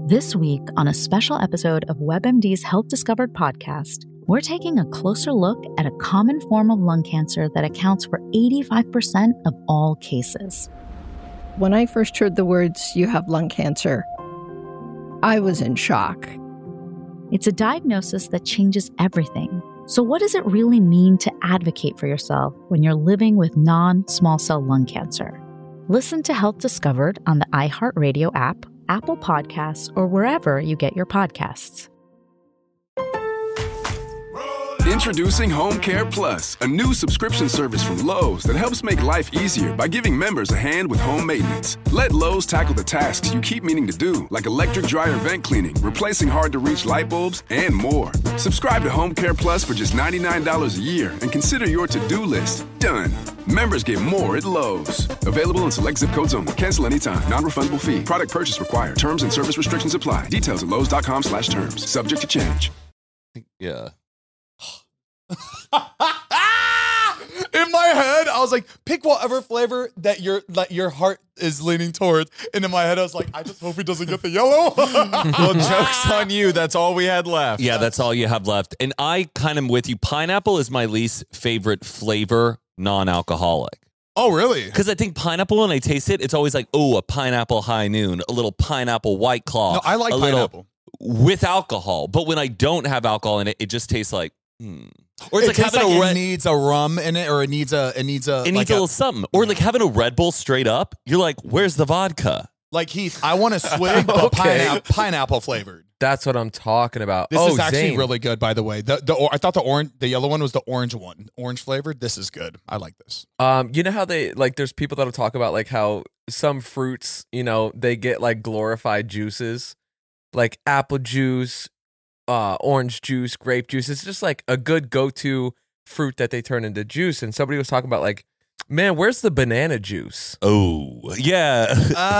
This week, on a special episode of WebMD's Health Discovered podcast, we're taking a closer look at a common form of lung cancer that accounts for 85% of all cases. When I first heard the words, "you have lung cancer," I was in shock. It's a diagnosis that changes everything. So what does it really mean to advocate for yourself when you're living with non-small cell lung cancer? Listen to Health Discovered on the iHeartRadio app, Apple Podcasts, or wherever you get your podcasts. Introducing Home Care Plus, a new subscription service from Lowe's that helps make life easier by giving members a hand with home maintenance. Let Lowe's tackle the tasks you keep meaning to do, like electric dryer vent cleaning, replacing hard-to-reach light bulbs, and more. Subscribe to Home Care Plus for just $99 a year and consider your to-do list done. Members get more at Lowe's. Available in select zip codes only. Cancel anytime. Non-refundable fee. Product purchase required. Terms and service restrictions apply. Details at lowes.com/terms. Subject to change. Yeah. In my head, I was like, pick whatever flavor that your heart is leaning towards. And in my head, I was like, I just hope he doesn't get the yellow. Well, joke's on you. That's all we had left. Yeah, that's all you have left. And I kind of with you. Pineapple is my least favorite flavor, non-alcoholic. Oh, really? Because I think pineapple, when I taste it, it's always like, oh, a pineapple high noon, a little pineapple White Claw. No, I like pineapple. With alcohol. But when I don't have alcohol in it, it just tastes like, Or it's it like having it needs a rum in it, or it needs a little something. Or like having a Red Bull straight up. You're like, where's the vodka? Like, Heath, I want a swig, but pineapple flavored. That's what I'm talking about. This is actually really good, by the way. I thought the yellow one was the orange one, orange flavored. This is good. I like this. You know how they like? There's people that'll talk about like how some fruits, they get like glorified juices, like apple juice, orange juice, grape juice. It's just like a good go-to fruit that they turn into juice. And somebody was talking about like, man, where's the banana juice? Oh, yeah.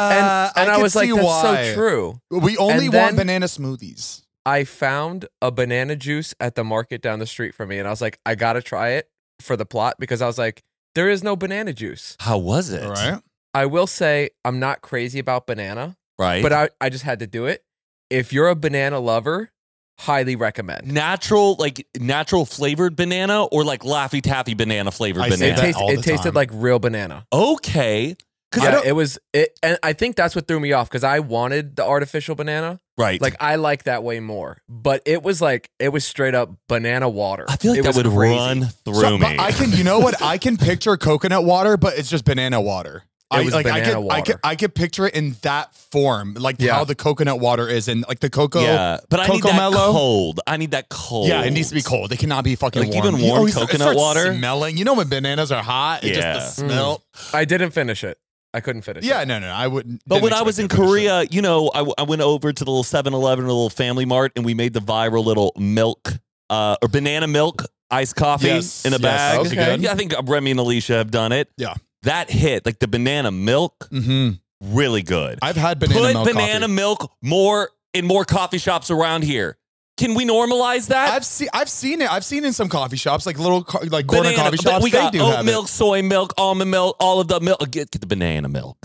And I was like, that's so true. We only want banana smoothies. I found a banana juice at the market down the street from me, and I was like, I gotta try it for the plot, because I was like, there is no banana juice. How was it? All right. I will say I'm not crazy about banana, right? But I just had to do it. If you're a banana lover, highly recommend. Natural flavored banana, or like Laffy Taffy banana flavored banana? It tasted like real banana. Okay. Yeah, and I think that's what threw me off, because I wanted the artificial banana. Right. Like, I like that way more. But it was straight up banana water. I feel like that would run through me. You know what? I can picture coconut water, but it's just banana water. Water. I could picture it in that form, like how the coconut water is, and like the cocoa. Yeah, but I need that cold. I need that cold. Yeah, it needs to be cold. It cannot be fucking warm. Even warm coconut water. Smelling. You know when bananas are hot? It's just the smell. I didn't finish it. I couldn't finish it. Yeah, no, I wouldn't. But when I was in Korea, I went over to the little 7-Eleven, a little Family Mart, and we made the viral little milk or banana milk iced coffee in a bag. Okay. Yeah, I think Remy and Alicia have done it. Yeah. That hit, like the banana milk, really good. I've had banana milk. Put banana milk in more coffee shops around here. Can we normalize that? I've seen it. I've seen it in some coffee shops, like little corner coffee shops. We got oat milk, milk, soy milk, almond milk, all of the milk. Get the banana milk.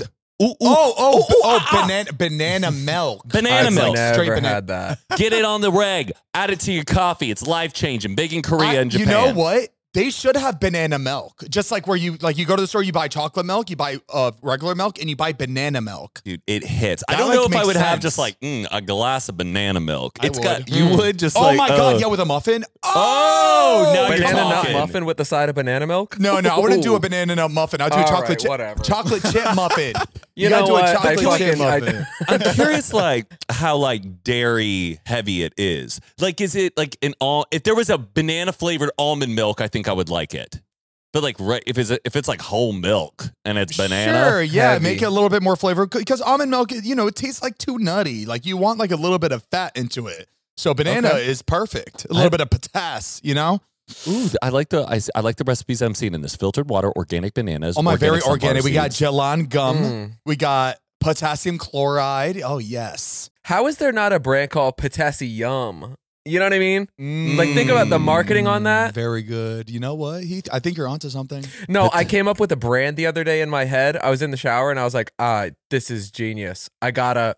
Banana milk. Banana milk. Never had that. Get it on the reg. Add it to your coffee. It's life changing. Big in Korea and Japan. You know what? They should have banana milk, just like where you go to the store, you buy chocolate milk, you buy regular milk, and you buy banana milk. Dude, it hits. That, I don't know if I would sense. have just like a glass of banana milk. You would just oh my god, yeah, with a muffin. Oh, now banana you're nut talking. muffin with the side of banana milk? No, I wouldn't do a banana nut muffin. I'd do a chocolate chip muffin. You know do what? a chocolate chip muffin. I'm curious, how dairy heavy it is. Like, is it like if there was a banana flavored almond milk, I think I would like it. But if it's like whole milk and it's banana, sure, yeah, heavy. make it a little bit more flavor, because almond milk, it tastes like too nutty. Like, you want like a little bit of fat into it. So banana is perfect. A little bit of potassium, Ooh, I like the recipes I'm seeing in this: filtered water, organic bananas. Oh my, very organic. We got seeds. Jalan gum. We got potassium chloride. Oh yes. How is there not a brand called Potassium? You know what I mean? Like, think about the marketing on that. Very good. You know what, Heath? I think you're onto something. No, I came up with a brand the other day in my head. I was in the shower and I was like, this is genius. I gotta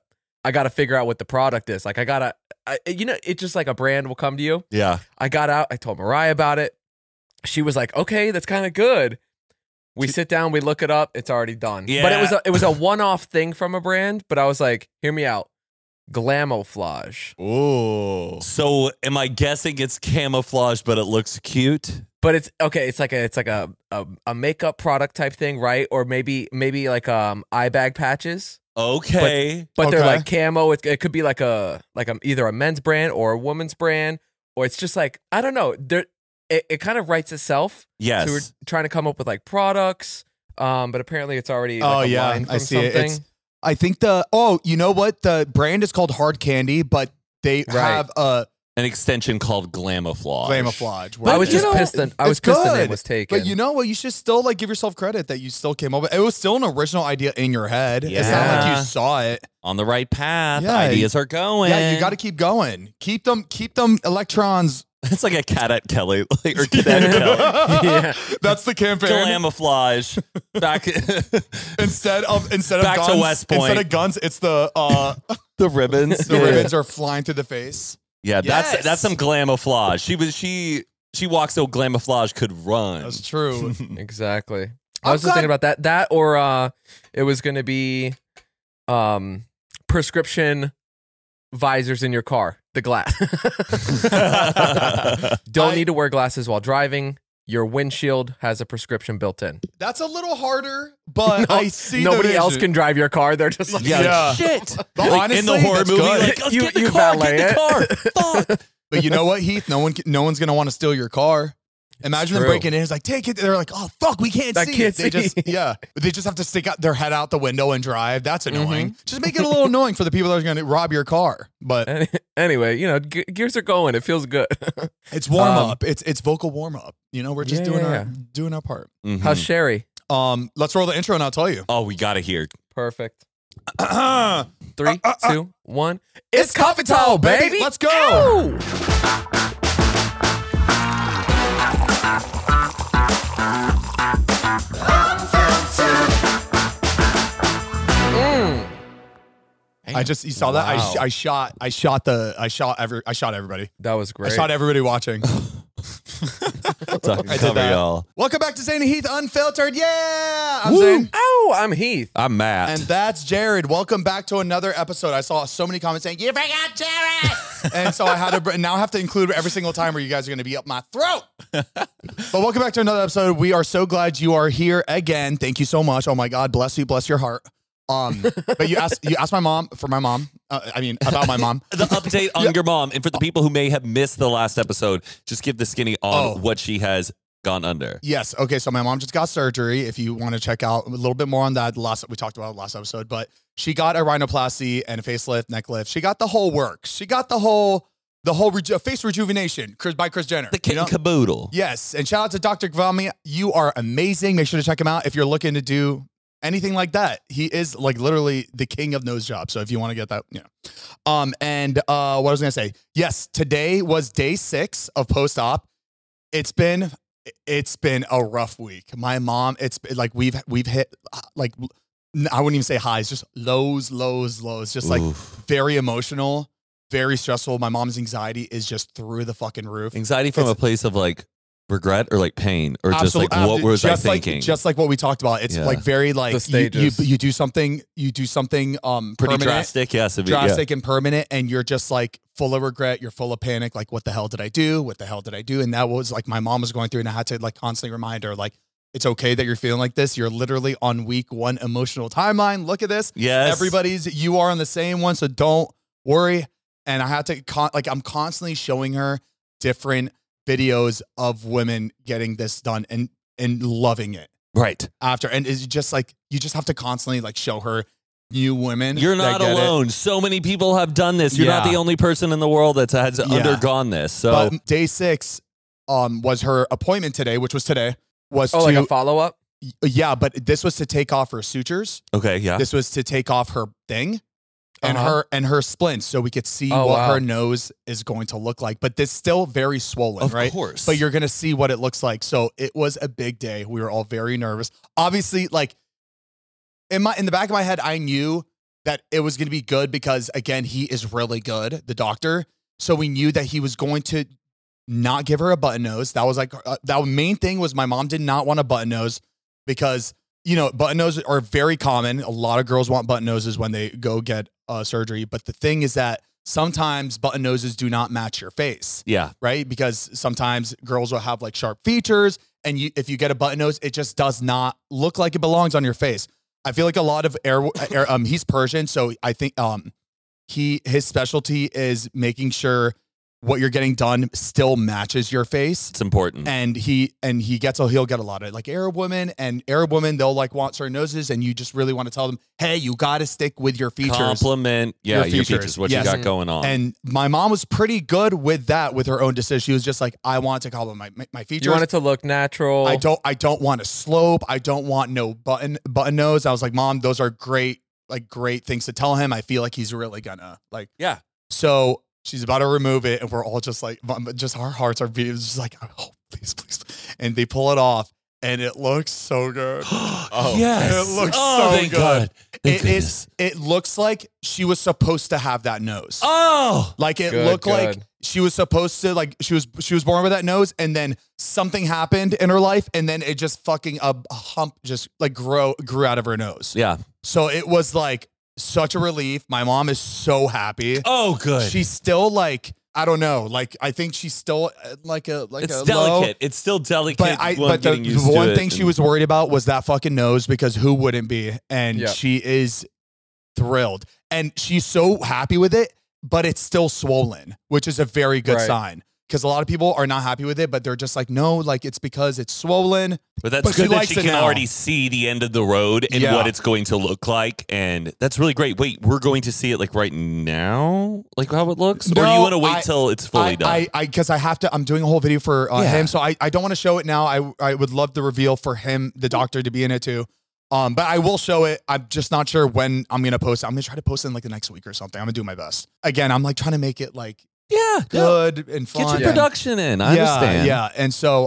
I got to figure out what the product is. Like it's just like a brand will come to you. Yeah. I got out. I told Mariah about it. She was like, okay, that's kind of good. We sit down, we look it up. It's already done. Yeah. But it was a one-off thing from a brand. But I was like, hear me out. Glamouflage. Ooh. So am I guessing it's camouflage, but it looks cute? But it's okay. It's like a makeup product type thing, right? Or maybe like eye bag patches. Okay. But they're Okay. like camo. It could be like either a men's brand or a woman's brand, or it's just like I don't know. It kind of writes itself. Yes. So we're trying to come up with like products, but apparently it's already like a line from I see something. it. I think you know what? The brand is called Hard Candy, but they have a An extension called Glamouflage. Glamouflage. I was You just know, pissed. I was it's pissed the good, name was taken. But you know what? You should still like give yourself credit that you still came up with it. Was still an original idea in your head. It's not like Yeah. you saw it. On the right path. Yeah. Ideas are going. Yeah, you got to keep going. Keep them electrons. It's like a Cadet Kelly or Cadet Kelly. Yeah. That's the campaign. Glamouflage. Back Instead of Back to guns, West Point. instead of guns, it's the the ribbons. the ribbons are flying to the face. Yeah, Yes. that's some glamouflage. She walks so glamouflage could run. That's true. Exactly. I'm I was just glad- thinking about that. That or it was going to be prescription visors in your car. The glass. Don't need to wear glasses while driving. Your windshield has a prescription built in. That's a little harder, but I see the Nobody else vision. can drive your car. They're just like, Yeah. Shit. But Like, honestly, in the horror that's movie, good. like, let's You- get in the you car, valet get in the car. Fuck. But you know what, Heath? No one's gonna want to steal your car. Imagine them true. breaking in. It's like, take it. They're like, oh fuck, we can't I see. can't They see. they just have to stick out their head out the window and drive. That's annoying. Mm-hmm. Just make it a little annoying for the people that are gonna rob your car. But Anyway, gears are going. It feels good. it's warm up. It's vocal warm up. You know, we're just Yeah, doing our part. Mhm. How's Sherry? Let's roll the intro and I'll tell you. Oh, we gotta hear. Perfect. It's 3, 2, 1. It's coffee time, baby. Let's go. Ow! You saw that? Wow. I shot everybody. That was great. I shot everybody watching. Cover that. y'all. Welcome back to Zane and Heath Unfiltered. Yeah, I'm Woo. Zane. Ow! I'm Heath. I'm Matt. And that's Jared. Welcome back to another episode. I saw so many comments saying, you forgot Jared! And so I had to now have to include every single time where you guys are going to be up my throat. But welcome back to another episode. We are so glad you are here again. Thank you so much. Oh my God, bless you, bless your heart. But you asked my mom about my mom. The update on your mom. And for the people who may have missed the last episode, just give the skinny on what she has gone under. Yes. Okay. So my mom just got surgery. If you want to check out a little bit more on that, we talked about it last episode, but she got a rhinoplasty and a facelift, neck lift. She got the whole works. She got the whole face rejuvenation by Kris Jenner. The kit and caboodle. Yes. And shout out to Dr. Gvami. You are amazing. Make sure to check him out if you're looking to do anything like that. He is like literally the king of nose jobs. So if you want to get that, and what I was going to say, yes, today was day 6 of post-op. It's been a rough week. My mom, it's like we've hit like, I wouldn't even say highs, just lows, just like very emotional, very stressful. My mom's anxiety is just through the fucking roof. Anxiety from a place of like regret or like pain or just like what was I thinking? Just like what we talked about. It's like very like The stages. you do something pretty permanent, drastic. Yes. drastic and permanent, and you're just like full of regret. You're full of panic. Like, what the hell did I do? What the hell did I do? And that was like my mom was going through, and I had to like constantly remind her, like, it's okay that you're feeling like this. You're literally on week 1 emotional timeline. Look at this. Yes. You are on the same one, so don't worry. And I had to I'm constantly showing her different videos of women getting this done and loving it Right. after. And it's just like, you just have to constantly like show her new women. You're that not get it. alone. So many people have done this. You're not Yeah. the only person in the world that has undergone this. So But day 6 was her appointment today, which was today. Was like a follow-up? yeah, but this was to take off her sutures. okay, yeah. This was to take off her thing. And Uh-huh. her splints, so we could see Oh, what wow. her nose is going to look like. But this still very swollen, Of right? course. But you're gonna see what it looks like. So it was a big day. We were all very nervous. Obviously, like in the back of my head, I knew that it was going to be good because, again, he is really good, the doctor. So we knew that he was going to not give her a button nose. That was like, that main thing was my mom did not want a button nose because, you know, button noses are very common. A lot of girls want button noses when they go get surgery. But the thing is that sometimes button noses do not match your face. Yeah. Right? Because sometimes girls will have like sharp features, and if you get a button nose, it just does not look like it belongs on your face. I feel like a lot of he's Persian, so I think his specialty is making sure what you're getting done still matches your face. It's important. And he'll get a lot of like Arab women, they'll like want certain noses, and you just really want to tell them, hey, you got to stick with your features. Compliment your features, what yes. you got going on. And my mom was pretty good with that, with her own decision. She was just like, I want to compliment my features. You want it to look natural. I don't want a slope. I don't want no button nose. I was like, Mom, those are great things to tell him. I feel like he's really gonna like. Yeah. So she's about to remove it, and we're all just like, just our hearts are beating. It's just like, oh, please. And they pull it off, and it looks so good. Oh, yes. It looks so thank good. God. Thank It looks like she was supposed to have that nose. Oh, like it good, looked good. like she was supposed to, like she was born with that nose, and then something happened in her life, and then it just fucking a hump just like grew out of her nose. yeah. So it was like such a relief. My mom is so happy. Oh, good. She's still like, I don't know. Like, I think she's still like it's a delicate. low. It's still delicate. But the one thing she was worried about was that fucking nose, because who wouldn't be? And Yep. she is thrilled. And she's so happy with it, but it's still swollen, which is a very good Right. sign. Because a lot of people are not happy with it, but they're just like, no, like it's because it's swollen. But that's But she good that likes she it can now. already see the end of the road and Yeah. what it's going to look like. And that's really great. Wait, we're going to see it like right now? Like how it looks? Or do you No, want to wait till it's fully done? Because I have to, I'm doing a whole video for Yeah. him. So I don't want to show it now. I would love the reveal for him, the doctor, to be in it too. But I will show it. I'm just not sure when I'm going to post it. I'm going to try to post it in like the next week or something. I'm going to do my best. Again, I'm like trying to make it like yeah. good and fun. Get your production in. I understand. Yeah. And so,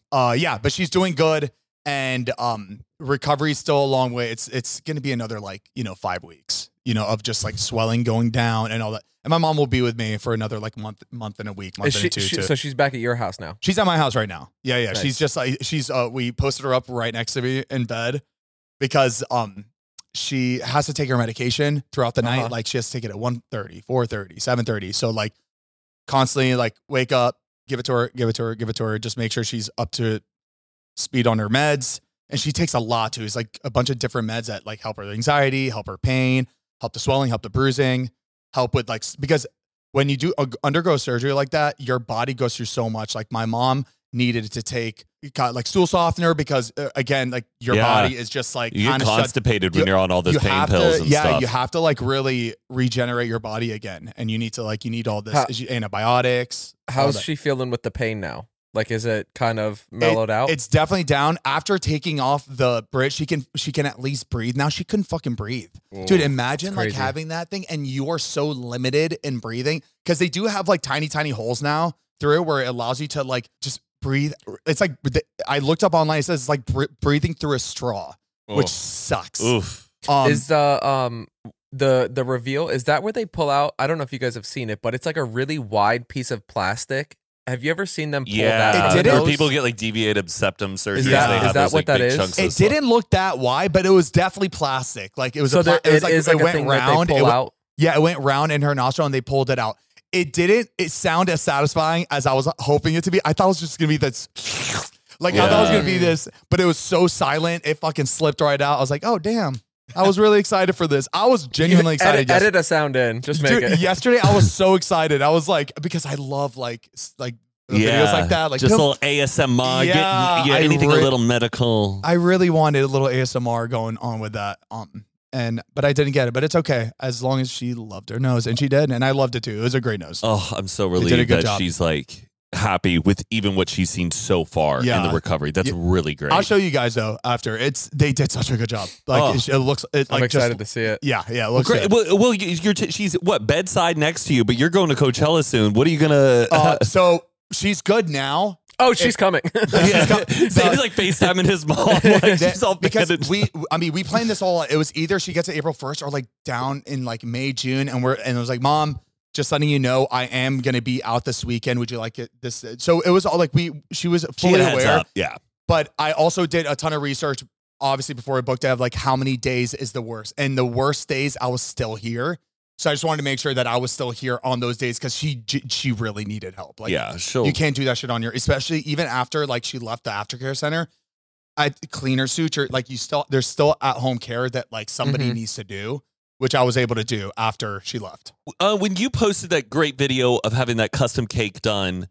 but she's doing good, and recovery's still a long way. It's going to be another 5 weeks, of just like swelling going down and all that. And my mom will be with me for another like month and a week, month and two. So she's back at your house now. She's at my house right now. Yeah. Nice. She's just like, we posted her up right next to me in bed because, she has to take her medication throughout the night. Like she has to take it at 1:30, 4:30, 7:30. So like constantly like wake up, give it to her. Just make sure she's up to speed on her meds. And she takes a lot too. It's like a bunch of different meds that like help her anxiety, help her pain, help the swelling, help the bruising, help with like, because when you do undergo surgery like that, your body goes through so much. Like my mom needed to take like stool softener because again, like your body is just like you get constipated when you're on all those pain pills and stuff. You have to like really regenerate your body again, and you need all this antibiotics. How's she feeling with the pain now? Like, is it kind of mellowed out? It's definitely down. After taking off the bridge, she can at least breathe. Now she couldn't fucking breathe. Ooh, dude, imagine like crazy. having that thing and you are so limited in breathing, because they do have like tiny holes now through it where it allows you to like just breathe. It's like, I looked up online, it says it's like breathing through a straw, which sucks. Oof. Is the reveal, is that where they pull out? I don't know if you guys have seen it, but it's like a really wide piece of plastic. Have you ever seen them pull that out? It didn't. Or people get like deviated septum surgery. Is that what that is? It didn't look that wide, but it was definitely plastic. Like it was. So it went round. Yeah, it went round in her nostril, and they pulled it out. It didn't. It sounded as satisfying as I was hoping it to be. I thought it was just gonna be this. Like I thought it was gonna be this, but it was so silent. It fucking slipped right out. I was like, oh damn. I was really excited for this. I was genuinely excited. Edit a sound in. Just make Dude, it. Yesterday I was so excited. I was like, because I love like videos like that. Like just a little ASMR. Yeah, anything a little medical. I really wanted a little ASMR going on with that. But I didn't get it. But it's okay as long as she loved her nose, and she did, and I loved it too. It was a great nose. Oh, I'm so did a relieved good that job. she's like happy with even what she's seen so far in the recovery. That's really great. I'll show you guys though after. They did such a good job. Like it looks. I'm excited to see it. Yeah, it looks great. good. Well, she's what, bedside next to you, but you're going to Coachella soon. What are you gonna? So she's good now. Oh, she's coming. Zane's like FaceTiming his mom. Like, she's all because bandaged. we planned this all. It was either she gets it April 1st or like down in like May, June, and it was like, Mom, just letting you know, I am gonna be out this weekend. Would you like it? This? So it was all like she was fully had a heads aware. up, yeah. But I also did a ton of research, obviously before we booked it, of like how many days is the worst, and the worst days I was still here. So I just wanted to make sure that I was still here on those days because she really needed help. Like, Yeah, sure. you can't do that shit on your, especially even after like she left the aftercare center. I cleaner suture, like there's still at home care that like somebody needs to do, which I was able to do after she left. When you posted that great video of having that custom cake done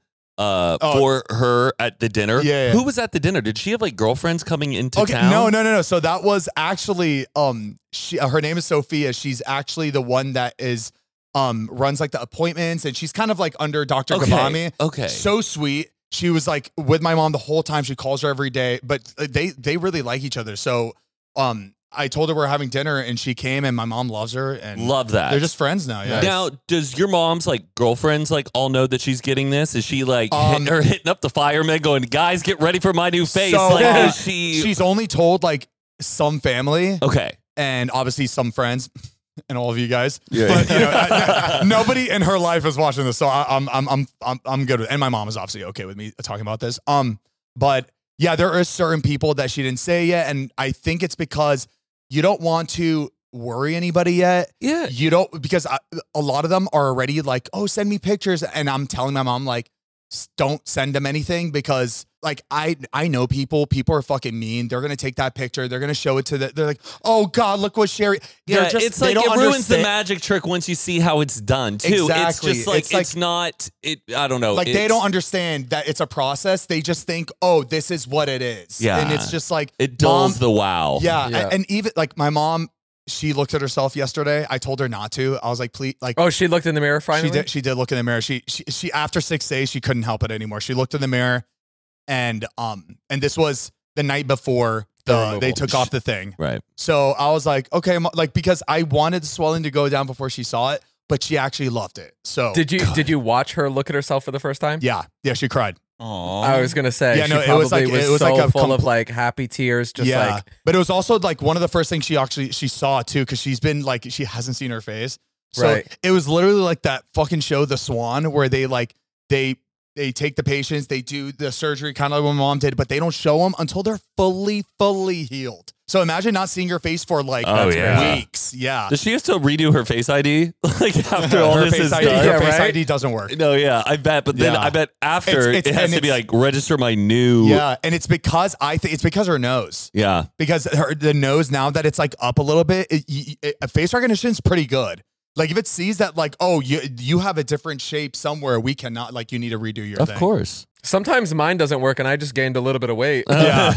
for her at the dinner, Yeah. who was at the dinner? Did she have like girlfriends coming into town? No. So that was actually her name is Sophia. She's actually the one that is runs like the appointments, and she's kind of like under Dr. Gavami. Okay. So sweet. She was like with my mom the whole time. She calls her every day, but they really like each other. So I told her we're having dinner, and she came, and my mom loves her, and Love that. they're just friends now. Yeah. Now, does your mom's like girlfriends like all know that she's getting this? Is she like hitting up the firemen, going, "Guys, get ready for my new face"? So, like, is she? She's only told like some family, Okay. and obviously some friends. And all of you guys, Yeah. but you know, nobody in her life is watching this, so I'm good with it. And my mom is obviously okay with me talking about this. But yeah, there are certain people that she didn't say yet, and I think it's because you don't want to worry anybody yet. Yeah. You don't, because a lot of them are already like, oh, send me pictures, and I'm telling my mom like, don't send them anything because like I know people are fucking mean. They're gonna take that picture, they're gonna show it to they're like, oh God, look what Sherry. Yeah, it's like it ruins the magic trick once you see how it's done too. Exactly. It's just like it's not it. I don't know. Like they don't understand that it's a process. They just think, oh, this is what it is. Yeah, and it's just like it dulls the wow. Yeah, and even like my mom, she looked at herself yesterday. I told her not to. I was like, please, like, Oh, she looked in the mirror finally? She did look in the mirror. She after 6 days, she couldn't help it anymore. She looked in the mirror, and this was the night before they took off the thing. Right. So I was like, okay, like because I wanted the swelling to go down before she saw it, but she actually loved it. So Did you watch her look at herself for the first time? Yeah, she cried. Aww. I was gonna say, Yeah, she no, it probably was like- was it was so like a full of like happy tears, just like but it was also like one of the first things she saw too, because she's been like, she hasn't seen her face. So Right. it was literally like that fucking show, The Swan, where they like they take the patients, they do the surgery, kind of like what my mom did, but they don't show them until they're fully healed. So imagine not seeing your face for like weeks. Yeah. Does she have to redo her Face ID? Like after all her this face is ID, done? her face right? ID doesn't work. No, yeah, I bet. But then Yeah. I bet after It's- it has and to be it's- like register my new. Yeah, and it's because it's because her nose. Yeah. Because the nose, now that it's like up a little bit, face recognition is pretty good. Like if it sees that like, oh, you have a different shape somewhere, we cannot, like, you need to redo your thing. Of course. sometimes mine doesn't work, and I just gained a little bit of weight. Yeah.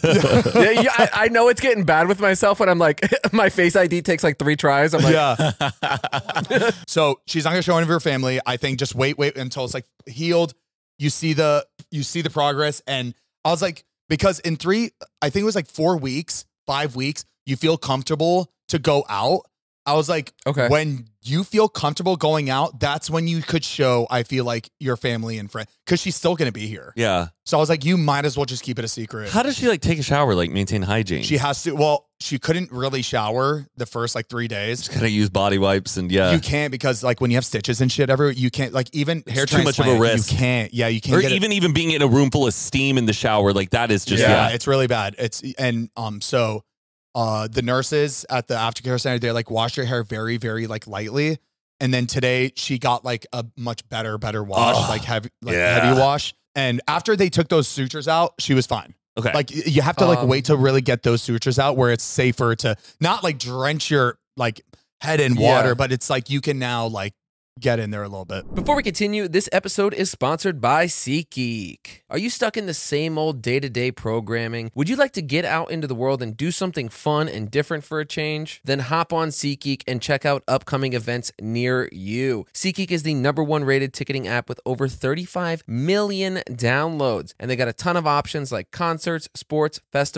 I know it's getting bad with myself when I'm like, my Face ID takes like 3 tries. I'm like, Yeah. So she's not gonna show any of her family. I think just wait until it's like healed. You see the progress. And I was like, because in 5 weeks, you feel comfortable to go out. I was like, Okay. when you feel comfortable going out, that's when you could show, I feel like, your family and friends, because she's still going to be here. Yeah. So I was like, you might as well just keep it a secret. How does she like take a shower, like maintain hygiene? She has to, well, she couldn't really shower the first like 3 days. just gotta use body wipes and yeah. You can't, because like when you have stitches and shit everywhere, you can't, like even hair too much of a transplant, risk. You can't. Yeah, you can't. Or get even being in a room full of steam in the shower, like that is just yeah, it's really bad. So the nurses at the aftercare center, they like wash your hair very, very like lightly. And then today she got like a much better wash, like heavy wash. And after they took those sutures out, she was fine. Okay. Like you have to like wait to really get those sutures out where it's safer to not like drench your like head in water, Yeah. but it's like you can now like get in there a little bit. Before we continue, this episode is sponsored by SeatGeek. Are you stuck in the same old day-to-day programming? Would you like to get out into the world and do something fun and different for a change? Then hop on SeatGeek and check out upcoming events near you. SeatGeek is the #1 rated ticketing app with over 35 million downloads, and they got a ton of options like concerts, sports, festivals,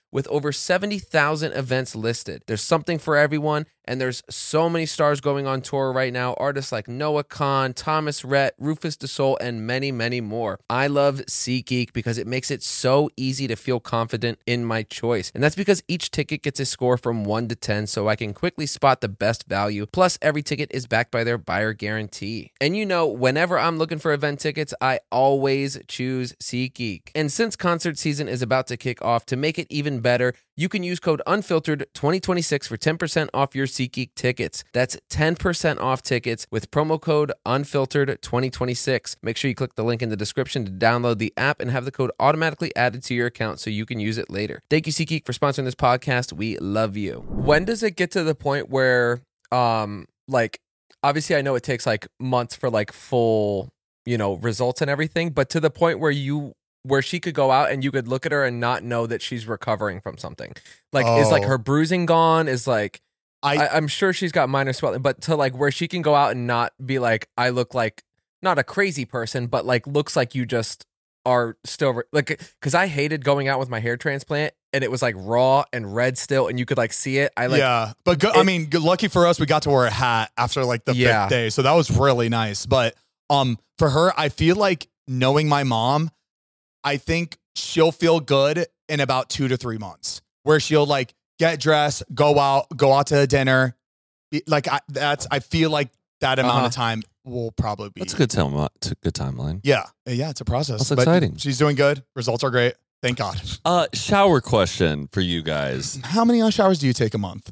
with over 70,000 events listed. There's something for everyone, and there's so many stars going on tour right now. Artists like Noah Kahan, Thomas Rhett, Rufus Du Sol, and many, many more. I love SeatGeek because it makes it so easy to feel confident in my choice. And that's because each ticket gets a score from 1 to 10, so I can quickly spot the best value. Plus, every ticket is backed by their buyer guarantee. And you know, whenever I'm looking for event tickets, I always choose SeatGeek. And since concert season is about to kick off, to make it even better, you can use code UNFILTERED2026 for 10% off your SeatGeek tickets. That's 10% off tickets with promo code UNFILTERED2026. Make sure you click the link in the description to download the app and have the code automatically added to your account so you can use it later. Thank you, SeatGeek, for sponsoring this podcast. We love you. When does it get to the point where, like, obviously I know it takes like months for like full, you know, results and everything, but to the point where she could go out and you could look at her and not know that she's recovering from something. Like, is like her bruising gone? Is like, I'm sure she's got minor swelling, but to like where she can go out and not be like, I look like not a crazy person, but like looks like you just are still like, because I hated going out with my hair transplant and it was like raw and red still, and you could like see it. But I mean, lucky for us, we got to wear a hat after like the 5th day, so that was really nice. But for her, I feel like knowing my mom, I think she'll feel good in about 2 to 3 months, where she'll like get dressed, go out to dinner. Like I feel like that amount of time will probably be. That's a good timeline. Yeah, it's a process. That's exciting. She's doing good. Results are great. Thank God. Shower question for you guys. How many showers do you take a month?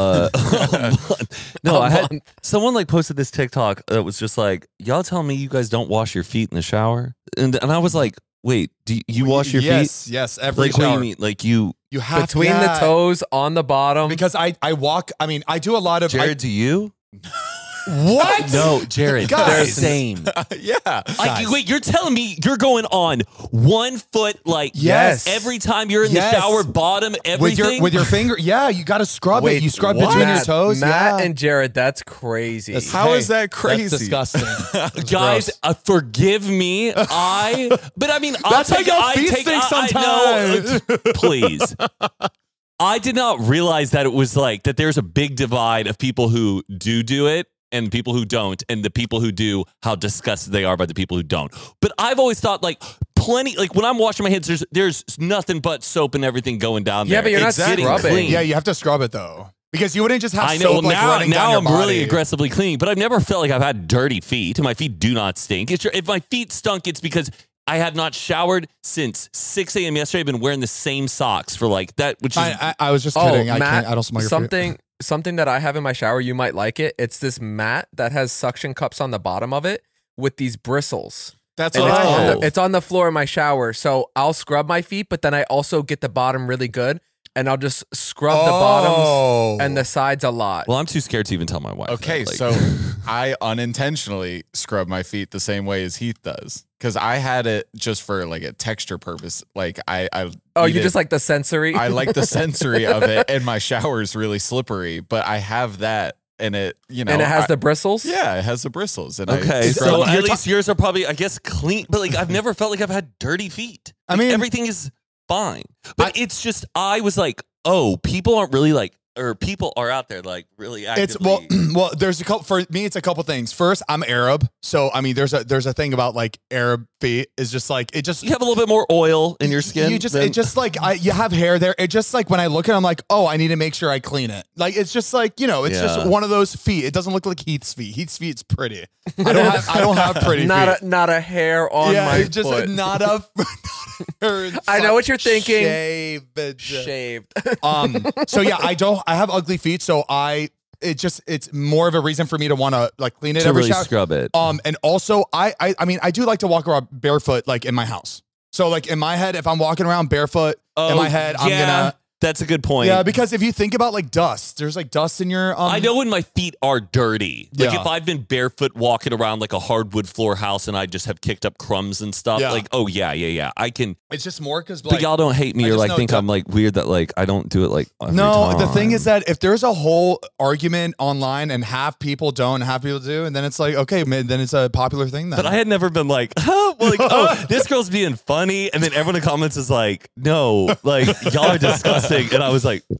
Someone like posted this TikTok that was just like, y'all tell me you guys don't wash your feet in the shower, and I was like, wait, do you wash your feet? Yes, every like, shower. What do you mean? Like you have between the toes on the bottom? Because I walk. I mean, I do a lot of. Jared, do you? What? No, Jared. Guys. Same. Yeah. Like, wait, you're telling me you're going on 1 foot like Yes. every time you're in the shower, bottom, everything? With your finger? Yeah, you got to scrub it. You scrub what? between your toes. Matt and Jared, that's crazy. How is that crazy? That's disgusting. Guys, forgive me. But I mean, That's how your feet stink sometimes. Please. I did not realize that it was like that there's a big divide of people who do it and people who don't, and the people who do, how disgusted they are by the people who don't. But I've always thought like plenty, like when I'm washing my hands, there's nothing but soap and everything going down there. Yeah, but you're not scrubbing. Clean. Yeah, you have to scrub it though. Because you wouldn't just have I know. soap like running down now your I'm body. really aggressively cleaning, but I've never felt like I've had dirty feet. My feet do not stink. If my feet stunk, it's because I have not showered since 6 a.m. yesterday. I've been wearing the same socks for like that, which is... I was just kidding. Matt, I don't smell your feet. Something that I have in my shower, you might like it. It's this mat that has suction cups on the bottom of it with these bristles. That's and what I have. it's on the floor in my shower. So I'll scrub my feet, but then I also get the bottom really good. And I'll just scrub the bottoms and the sides a lot. Well, I'm too scared to even tell my wife. Okay, that, like. so I unintentionally scrub my feet the same way as Heath does. Because I had it just for like a texture purpose. Like you just like the sensory? I like the sensory of it, and my shower is really slippery. But I have that, and it, you know, and it has the bristles. Yeah, it has the bristles. And okay, I so at least yours are probably, I guess, clean. But like, I've never felt like I've had dirty feet. Like, I mean, everything is fine. But it's just, I was like, oh, people aren't really like, or people are out there like really actively. It's well, there's a couple, for me, it's a couple things. First, I'm Arab. So, I mean, there's a thing about like Arab feet is just like, it just, you have a little bit more oil in your skin. You just, it just like, you have hair there. It just like, when I look at it, I'm like, oh, I need to make sure I clean it. Like, it's just like, you know, it's just one of those feet. It doesn't look like Heath's feet. Heath's feet's pretty. I don't have pretty feet. Not a hair on my just foot. Not a I know what you're thinking. Shaved. So yeah, I have ugly feet, so it's more of a reason for me to want to like clean it every really shower. Scrub it. And also I mean, I do like to walk around barefoot like in my house. So like in my head, if I'm walking around barefoot in my head, I'm gonna That's a good point. Yeah, because if you think about like dust, there's like dust in your. I know when my feet are dirty. Like Yeah. if I've been barefoot walking around like a hardwood floor house and I just have kicked up crumbs and stuff. Yeah. Like, oh yeah. I can. It's just more because But y'all don't hate me I or just like know think du- I'm like weird that like I don't do it like every No, the time. thing is that if there's a whole argument online and half people don't and half people do, and then it's like, okay, man, then it's a popular thing then. But I had never been like, oh, this girl's being funny, and then everyone in the comments is like, no, like y'all are disgusting, and I was like,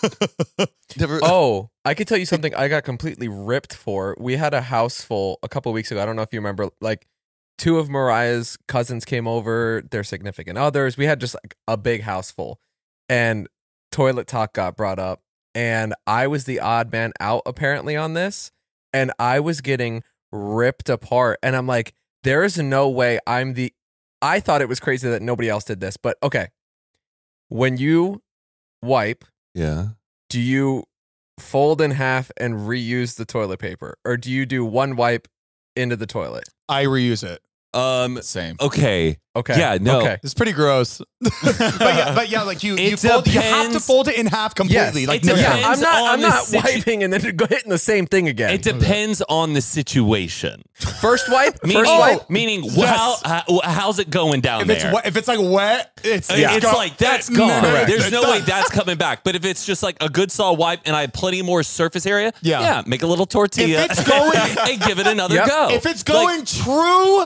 never. Oh, I could tell you something I got completely ripped for. We had a house full a couple weeks ago. I don't know if you remember, like 2 of Mariah's cousins came over, their significant others. We had just like a big house full, and toilet talk got brought up, and I was the odd man out apparently on this, and I was getting ripped apart, and I'm like, there is no way I thought it was crazy that nobody else did this, but okay. When you wipe, Yeah. do you fold in half and reuse the toilet paper, or do you do one wipe into the toilet? I reuse it. Same. Okay. Okay. Yeah, no. Okay. It's pretty gross. but yeah, like you It have to depends. fold it in half completely. Yes. Like It no, depends. Yeah, I'm on the not situ- wiping and then hitting the same thing again. It depends on the situation. First wipe. Meaning, First wipe. meaning Yes. how's it going down if there? it's if it's like wet, it's It's like that's gone. Correct. There's It's no done. way that's coming back. But if it's just like a good solid wipe and I have plenty more surface area, Yeah. make a little tortilla If it's going- and give it another Yep. go. If it's going through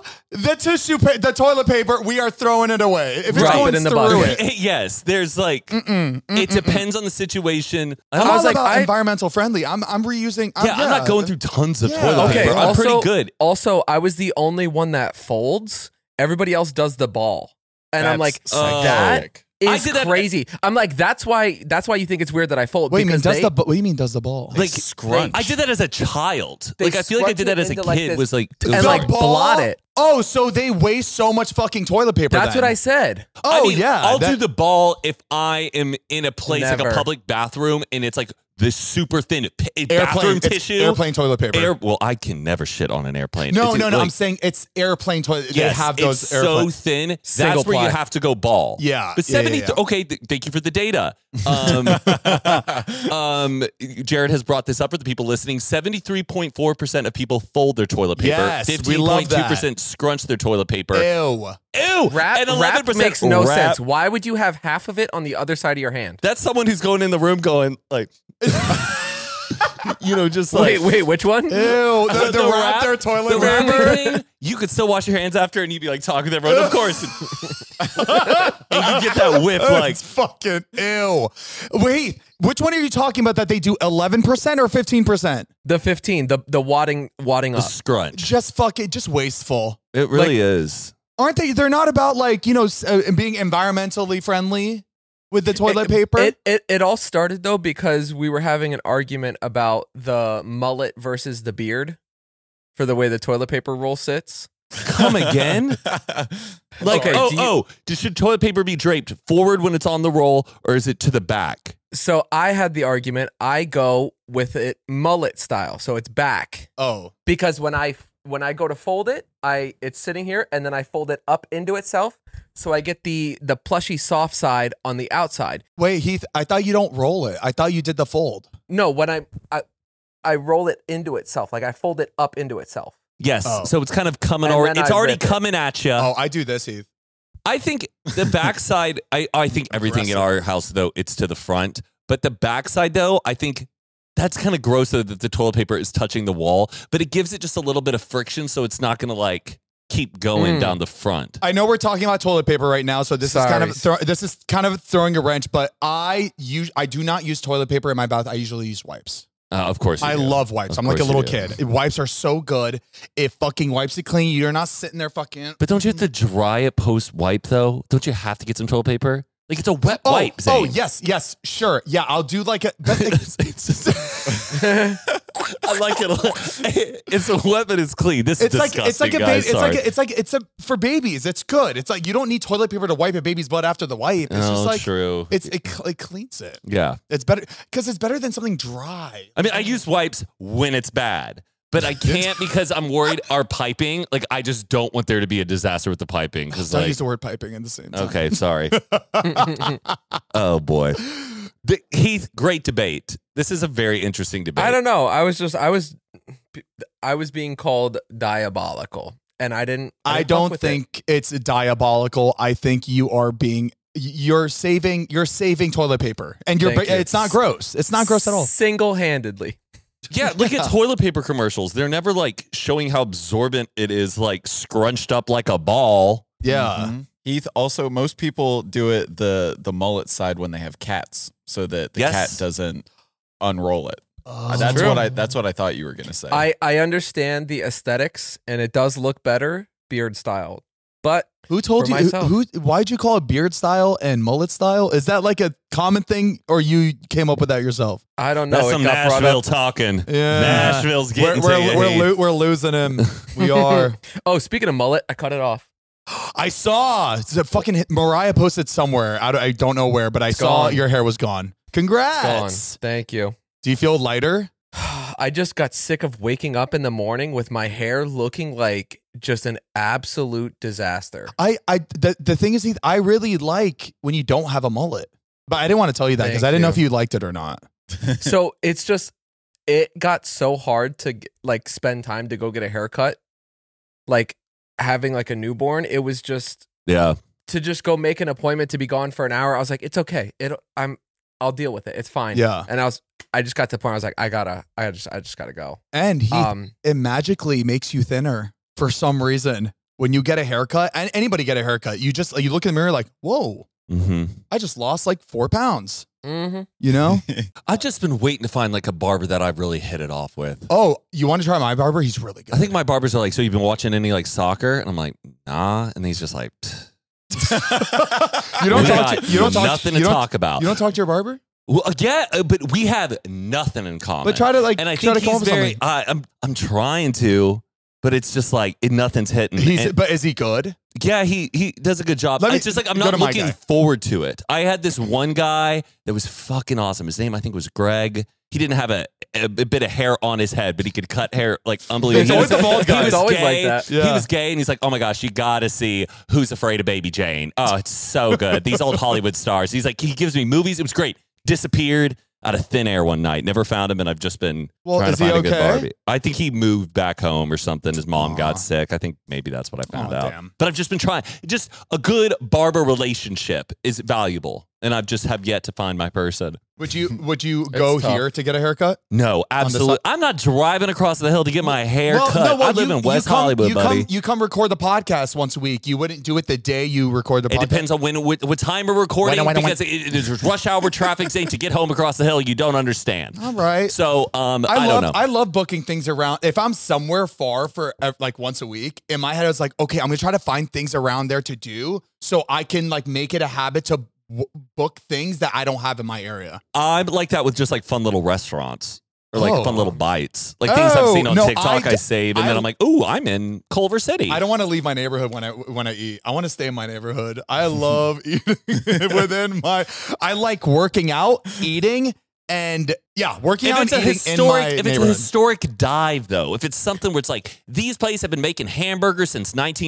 the toilet paper, we are throwing it away. If it's Drop going it in the through bucket. it, yes, there's like it depends on the situation. I'm I all was like, about environmental friendly. I'm reusing. I'm not going through tons of Yeah. toilet Okay. paper. I'm Also, pretty good. Also, I was the only one that folds. Everybody else does the ball, and I'm like, That's that psychotic. I is did that- crazy. I'm like, that's why you think it's weird that I fold. What do you mean? because What do you mean? Does the ball? Like scrunch. I did that as a child. They Like I feel like I scrunch did that it as a into, like, kid. this- Was like it and, was like, blot it. Oh, so they waste so much fucking toilet paper. That's then. what I said. Oh I mean, yeah, I'll that- do the ball if I am in a place like Never. a public bathroom and it's like this super thin airplane bathroom it's tissue. airplane toilet paper. Well, I can never shit on an airplane. No. Like, I'm saying it's airplane toilet. yes, they have those it's airplane. so thin. That's Single where you ply. have to go ball. Yeah, But yeah, 70. yeah. Okay, thank you for the data. Jared has brought this up for the people listening. 73.4% of people fold their toilet paper. Yes, we love that. 15.2% scrunch their toilet paper. Ew. Ew. Wrap, and wrap 11% makes no wrap. sense. Why would you have half of it on the other side of your hand? That's someone who's going in the room going like, just like. Wait, which one? Ew. The wrap wrap- their toilet the wrapping paper. thing, you could still wash your hands after and you'd be like talking to everyone, of course. And you get that whiff like, It's fucking ew. Wait, which one are you talking about that they do 11% or 15%? The 15, the wadding a up. scrunch. Just wasteful. It really is. Aren't they? They're not about like, being environmentally friendly with the toilet paper. It all started though because we were having an argument about the mullet versus the beard for the way the toilet paper roll sits. Come again? Like, Okay, should toilet paper be draped forward when it's on the roll or is it to the back? So I had the argument. I go with it mullet style, so it's back Oh. because when I go to fold it, it's sitting here and then I fold it up into itself, so I get the plushy soft side on the outside. Wait, Heath, I thought you don't roll it. I thought you did the fold. No, when I roll it into itself, like I fold it up into itself. Yes. Oh. So it's kind of coming And already. then It's I already rip it. coming at you. Oh, I do this, Heath. I think the backside, I think everything in our house, though, it's to the front. But the backside, though, I think that's kind of gross though, that the toilet paper is touching the wall. But it gives it just a little bit of friction, so it's not going to like keep going down the front. I know we're talking about toilet paper right now, so this is kind of Sorry. this is kind of throwing a wrench. But I do not use toilet paper in my bath. I usually use wipes. Of course, you I do. love wipes. Of I'm like a course you little do. kid. Wipes are so good. It fucking wipes it clean. You're not sitting there fucking. But don't you have to dry it post wipe though? Don't you have to get some toilet paper? Like it's a wet wipe. Oh, Zane. yes, sure. Yeah, I'll do like a. It's just, I like it. It's a wet, but it's clean. This is It's like disgusting, a guys. baby. Sorry. It's a for babies. It's good. It's like you don't need toilet paper to wipe a baby's butt after the wipe. It's just Oh, like true. it cleans it. Yeah. It's better because it's better than something dry. I mean, I use wipes when it's bad, but I can't because I'm worried our piping. Like, I just don't want there to be a disaster with the piping. Because Don't like, use the word piping in the same time. okay, sorry. Oh boy. Heath, great debate. This is a very interesting debate. I don't know. I was being called diabolical, and I didn't. I don't think it's diabolical. I think you're saving toilet paper, and it's not gross. It's not gross at all. Single-handedly. Yeah, look at toilet paper commercials. They're never like showing how absorbent it is, like scrunched up like a ball. Yeah. Mm-hmm. Heath, also, most people do it the mullet side when they have cats, so that the cat doesn't unroll it. That's what I thought you were gonna say. I understand the aesthetics, and it does look better beard style. But who told you? Why'd you call it beard style and mullet style? Is that like a common thing, or you came up with that yourself? I don't know. That's some Nashville talking. Yeah, Nashville's getting we're losing him. We are. Oh, speaking of mullet, I cut it off. I saw fucking Mariah posted somewhere. I don't know where, but I saw your hair was gone. Congrats. Gone. Thank you. Do you feel lighter? I just got sick of waking up in the morning with my hair looking like just an absolute disaster. The thing is, Heath, I really like when you don't have a mullet, but I didn't want to tell you that because I didn't know if you liked it or not. So it's just, it got so hard to like spend time to go get a haircut. Like having like a newborn, it was just to just go make an appointment to be gone for an hour. I was like, it's okay. I'll deal with it. It's fine. Yeah. And I just got to the point. I was like, I just gotta go. And it magically makes you thinner for some reason. When you get a haircut, and anybody get a haircut, you look in the mirror like, whoa, I just lost like 4 pounds. Mm-hmm. You know? I've just been waiting to find like a barber that I've really hit it off with. Oh, you want to try my barber? He's really good. I think my barbers are like, so you've been watching any like soccer? And I'm like, nah. And he's just like, you don't talk about. You don't talk to your barber? Well, yeah, but we have nothing in common. But try to like, and I try think to he's very. I'm trying to, but it's just like nothing's hitting. But is he good? Yeah, he does a good job. It's just like I'm not looking forward to it. I had this one guy that was fucking awesome. His name I think was Greg. He didn't have a bit of hair on his head, but he could cut hair like unbelievable. It's always the bald guy. It's always like that. Yeah. He was gay, and he's like, oh my gosh, you gotta see Who's Afraid of Baby Jane. Oh, it's so good. These old Hollywood stars. He's like, he gives me movies. It was great. Disappeared out of thin air one night. Never found him, and I've just been trying to find a good Barbie. I think he moved back home or something. His mom got sick. I think maybe that's what I found out. Damn. But I've just been trying. Just a good barber relationship is valuable, and I've just have yet to find my person. Would you go here to get a haircut? No, absolutely. I'm not driving across the hill to get my hair cut. I live in West Hollywood, buddy. You come record the podcast once a week. You wouldn't do it the day you record the podcast? It depends on what time we're recording because it is rush hour traffic saying to get home across the hill. You don't understand. All right. So I don't know. I love booking things around. If I'm somewhere far for like once a week, in my head I was like, okay, I'm going to try to find things around there to do so I can like make it a habit to book things that I don't have in my area. I'm like that with just like fun little restaurants or like fun little bites, like things I've seen on TikTok. I save, and then I'm like, "Ooh, I'm in Culver City." I don't want to leave my neighborhood when I eat. I want to stay in my neighborhood. I love eating within my. I like working out, eating, and working out. If it's a historic dive, though, if it's something where it's like these places have been making hamburgers since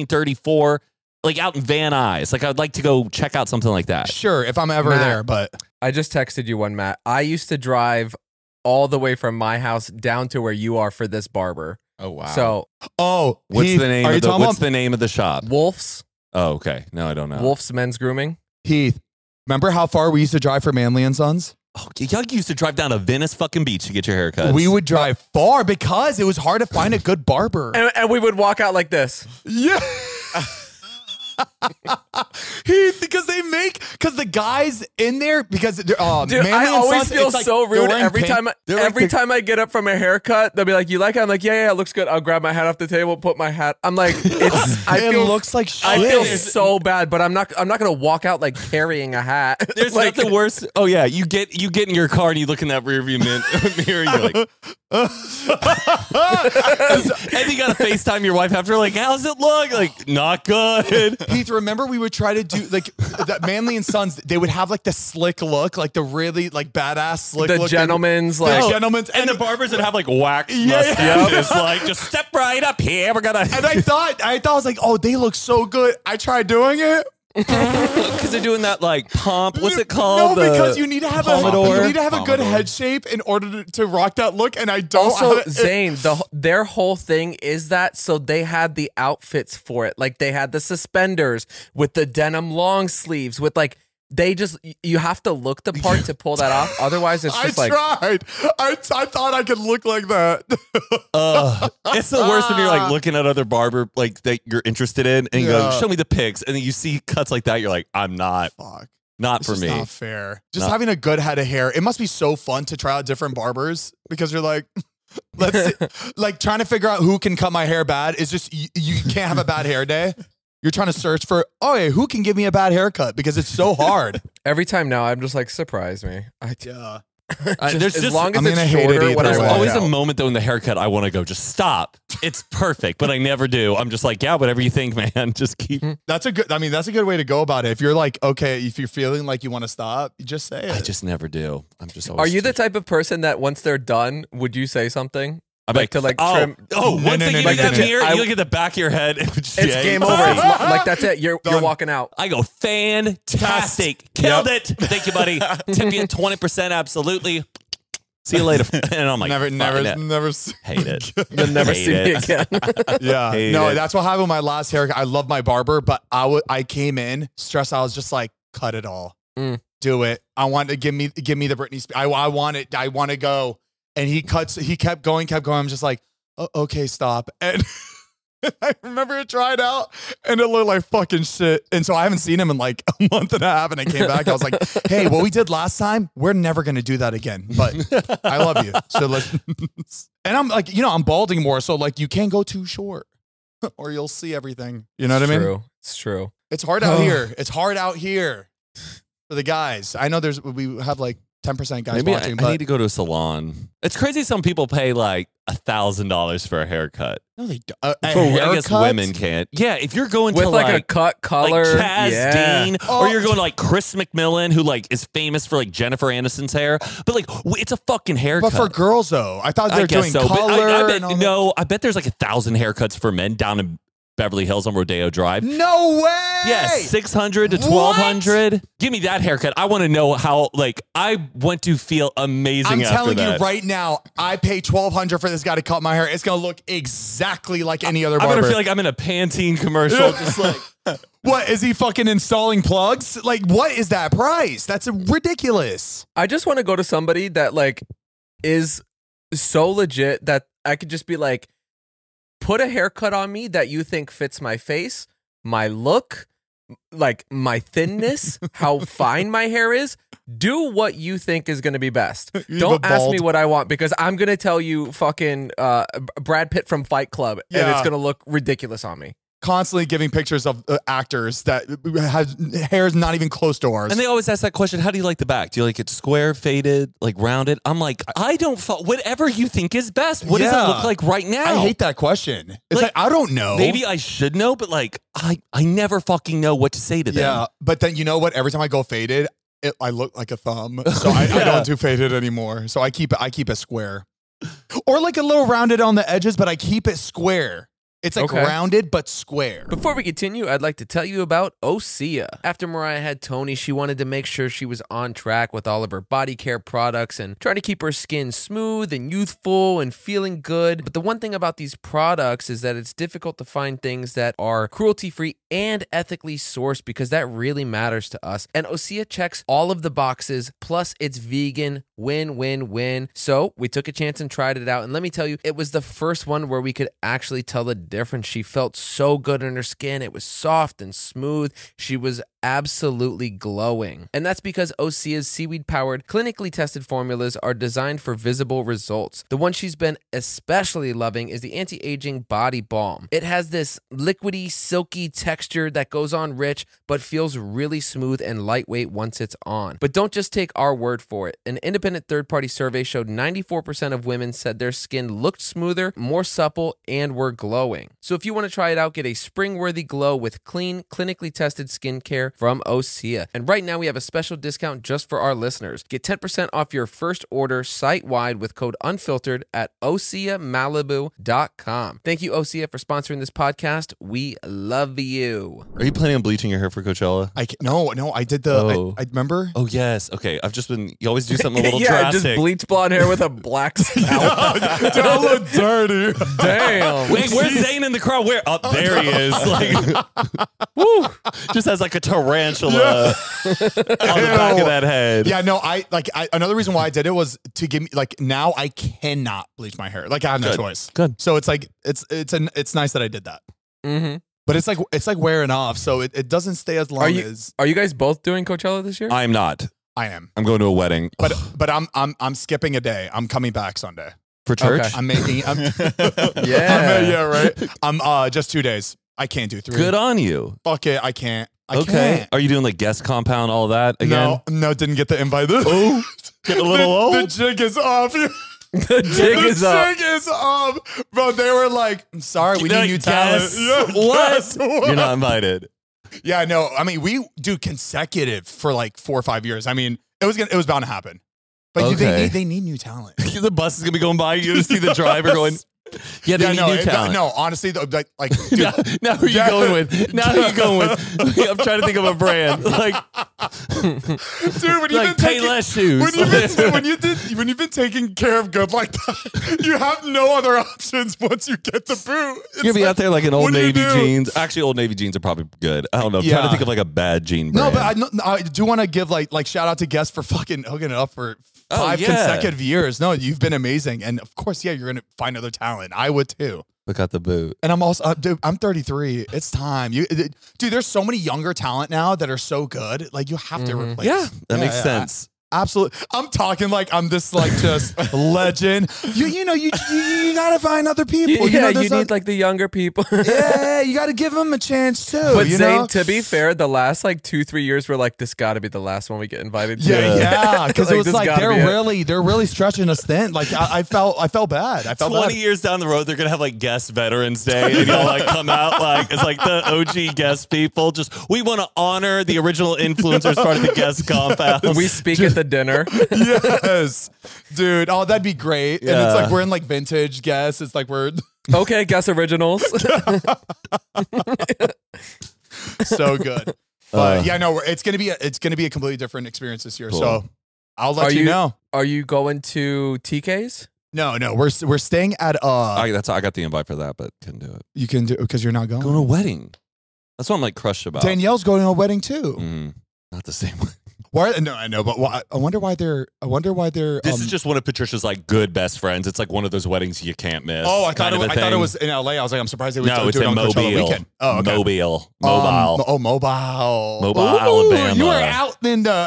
1934. Like out in Van Nuys. Like I'd like to go check out something like that. Sure, if I'm ever there, but I just texted you one, Matt. I used to drive all the way from my house down to where you are for this barber. Oh wow. So what's the name of the shop? Wolf's. Oh, okay. No, I don't know. Wolf's Men's Grooming. Heath, remember how far we used to drive for Manley and Sons? Oh, y'all used to drive down to Venice fucking Beach to get your haircuts. We would drive far because it was hard to find a good barber. And we would walk out like this. Yeah. Because the guys in there dude, I always feel so rude every time I get up from a haircut. They'll be like, "You like it?" I'm like, "Yeah, it looks good." I'll grab my hat off the table, put my hat. I'm like, it looks like shit. I feel so bad, but I'm not gonna walk out like carrying a hat. There's like nothing worse. Oh yeah, you get in your car and you look in that rearview mirror and you're like, and you gotta FaceTime your wife after, like, how's it look? Like, not good. Heath, remember we would try to do like that Manley and Sons, they would have like the slick look, like the really like badass slick look. Gentlemen's and the barbers would have like wax mustaches, like just step right up here. We're gonna and I thought I was like, oh, they look so good. I tried doing it. Because they're doing that like pump. What's it called? No, because you need to have Pomodoro? a good head shape in order to rock that look, and I don't. Also, Zane, their whole thing is that so they had the outfits for it. Like they had the suspenders with the denim long sleeves with like. They just, you have to look the part to pull that off. Otherwise, it's just I tried. I thought I could look like that. It's the worst when you're like looking at other barber like that you're interested in and you go, show me the pics. And then you see cuts like that. You're like, I'm not. Fuck. Not It's for just me. not fair. Just having a good head of hair. It must be so fun to try out different barbers because you're like, let's see, like trying to figure out who can cut my hair bad is just, you can't have a bad hair day. You're trying to search for, who can give me a bad haircut because it's so hard. Every time now, I'm just like, surprise me. Yeah. There's as long as I'm it's gonna hate it shorter, either when I way. There's walk always out. a moment though in the haircut I want to go, just stop. It's perfect, but I never do. I'm just like, yeah, whatever you think, man. Just keep. That's a good way to go about it. If you're like, okay, if you're feeling like you want to stop, you just say it. I just never do. I'm just always. Are you the type of person that once they're done, would you say something? I'm like to like trim? Once they give you that mirror, I- you look at the back of your head. It's game over. It's like that's it. You're walking out. I go, fantastic. Killed it. Thank you, buddy. Tip you at 20%. Absolutely. See you later. And I'm like, never hate it. You'll never Hate see me it. again. Yeah. Hate No, it. that's what happened with my last haircut. I love my barber, but I came in stressed. I was just like, cut it all. Do it. I want to give me the Britney Spears. I want it. I want to go. And he kept going. I'm just like, okay, stop. And I remember it tried out and it looked like fucking shit. And so I haven't seen him in like a month and a half. And I came back. I was like, hey, what we did last time, we're never going to do that again. But I love you. So and I'm like, I'm balding more. So like you can't go too short or you'll see everything. You know what I mean? It's true. It's hard out here. It's hard out here for the guys. I know we have like 10% guys Maybe watching, I but need to go to a salon. It's crazy. Some people pay like $1,000 for a haircut. no, they don't. I guess women can't. Yeah, if you're going With to like a cut color, like Chaz Dean, Oh. or you're going to like Chris McMillan, who like is famous for like Jennifer Aniston's hair, but like it's a fucking haircut. But for girls though, I thought I they're guess doing so. But color. I bet and all no. I bet there's like 1,000 haircuts for men down in Beverly Hills on Rodeo Drive. No way. Yeah, 600 to What? 1,200. Give me that haircut. I want to know how. Like, I want to feel amazing. I'm after telling that. you right now, I pay $1,200 for this guy to cut my hair. It's gonna look exactly like any other I'm barber. gonna feel like I'm in a Pantene commercial, just like. What is he fucking installing plugs? Like, what is that price? That's ridiculous. I just want to go to somebody that like is so legit that I could just be like, put a haircut on me that you think fits my face, my look, like my thinness, how fine my hair is. Do what you think is going to be best. Don't ask me what I want because I'm going to tell you fucking Brad Pitt from Fight Club and it's going to look ridiculous on me. Constantly giving pictures of actors that have hair's not even close to ours. And they always ask that question: how do you like the back? Do you like it square, faded, like rounded? I'm like, I don't. Whatever you think is best. What does it look like right now? I hate that question. It's like I don't know. Maybe I should know, but like I never fucking know what to say to them. Yeah, but then you know what? Every time I go faded, I look like a thumb. So I don't do faded anymore. So I keep it square, or like a little rounded on the edges, but I keep it square. It's like rounded but square. Before we continue, I'd like to tell you about Osea. After Mariah had Tony, she wanted to make sure she was on track with all of her body care products and trying to keep her skin smooth and youthful and feeling good. But the one thing about these products is that it's difficult to find things that are cruelty-free and ethically sourced because that really matters to us. And Osea checks all of the boxes, plus it's vegan, win. So we took a chance and tried it out. And let me tell you, it was the first one where we could actually tell the difference. She felt so good in her skin. It was soft and smooth. She was absolutely glowing. And that's because Osea's seaweed-powered, clinically tested formulas are designed for visible results. The one she's been especially loving is the anti-aging body balm. It has this liquidy, silky texture that goes on rich, but feels really smooth and lightweight once it's on. But don't just take our word for it. An independent third-party survey showed 94% of women said their skin looked smoother, more supple, and were glowing. So if you want to try it out, get a spring-worthy glow with clean, clinically tested skincare from Osea. And right now we have a special discount just for our listeners. Get 10% off your first order site-wide with code UNFILTERED at OseaMalibu.com. Thank you, Osea, for sponsoring this podcast. We love you. Are you planning on bleaching your hair for Coachella? No, I did the. I remember. Oh yes. Okay. I've just been. You always do something a little yeah, drastic. just bleach blonde hair with a black scalp. Dude, I look dirty. Damn. Wait, where's Zane in the crowd? Where? Oh, there he is. Like, woo! Just has like a tarantula on the back of that head. Yeah, no, another reason why I did it was to give me like now I cannot bleach my hair. Like I have no choice. Good. So it's like it's nice that I did that. Mm-hmm. But it's like wearing off, so it doesn't stay as long as. Are you guys both doing Coachella this year? I'm not. I am. I'm going to a wedding. But I'm skipping a day. I'm coming back Sunday. For church? Okay. I'm making. Yeah, right. I'm just 2 days. I can't do 3. Good on you. Fuck it, I can't. I Okay. can't. Are you doing like guest compound, all that again? No, didn't get the invite. Oh, get a little old. The jig is off. the jig is up. The jig is up, bro. They were like, "I'm sorry, we need new talent." Yeah, What? You're not invited. Yeah, no. I mean, we do consecutive for like 4 or 5 years. I mean, it was bound to happen. But Okay. they need new talent. The bus is gonna be going by. You're gonna see the driver going. Yeah, they need new talent. No, honestly, dude, Now who are you going with? Now who are you going with? I'm trying to think of a brand. Like, dude, when you've like been pay less shoes. when you've been taking care of good like that, you have no other options once you get the boot. It's You're gonna be out there like in Old what do you Navy do? jeans. Actually, Old Navy jeans are probably good. I don't know. I'm trying to think of like a bad jean No, brand. but I do want to give like shout out to Guest for fucking hooking it up for 5 yeah. consecutive years. No, you've been amazing, and of course, yeah, you're gonna find other talent. I would too. Look out the boot. And I'm also, dude, I'm 33. It's time. Dude, there's so many younger talent now that are so good. Like you have to replace. Yeah, that makes sense. Absolutely. I'm talking like I'm this like just legend. You gotta find other people. Yeah, there's you need like the younger people. yeah, you gotta give them a chance too. But you Zane, know? to be fair, the last like 2-3 years were like, this got to be the last one we get invited to. Yeah, because it was this like gotta be it. they're really stretching us thin. Like I felt bad. I felt 20 bad. years down the road, they're gonna have like guest Veterans Day, and you'll like come out like it's like the OG guest people. Just we want to honor the original influencers part of the guest compound. We speak at the dinner. Yes, dude. Oh, that'd be great. And it's like we're in like vintage guests. It's like we're Okay, guess originals. so good. But yeah, no, it's gonna be a completely different experience this year. Cool. So I'll let you know. Are you going to TK's? No, we're staying at I got the invite for that, but couldn't do it. You can do because you're not going. Going to a wedding. That's what I'm like crushed about. Danielle's going to a wedding too. Not the same way. Why? No, I know, but I wonder why they're. This is just one of Patricia's like good best friends. It's like one of those weddings you can't miss. Oh, I thought kind it was in LA. I was like, I'm surprised they would No, it's do it in on Coachella Mobile. weekend. Oh, okay. Mobile. Mobile, Alabama. You were out in the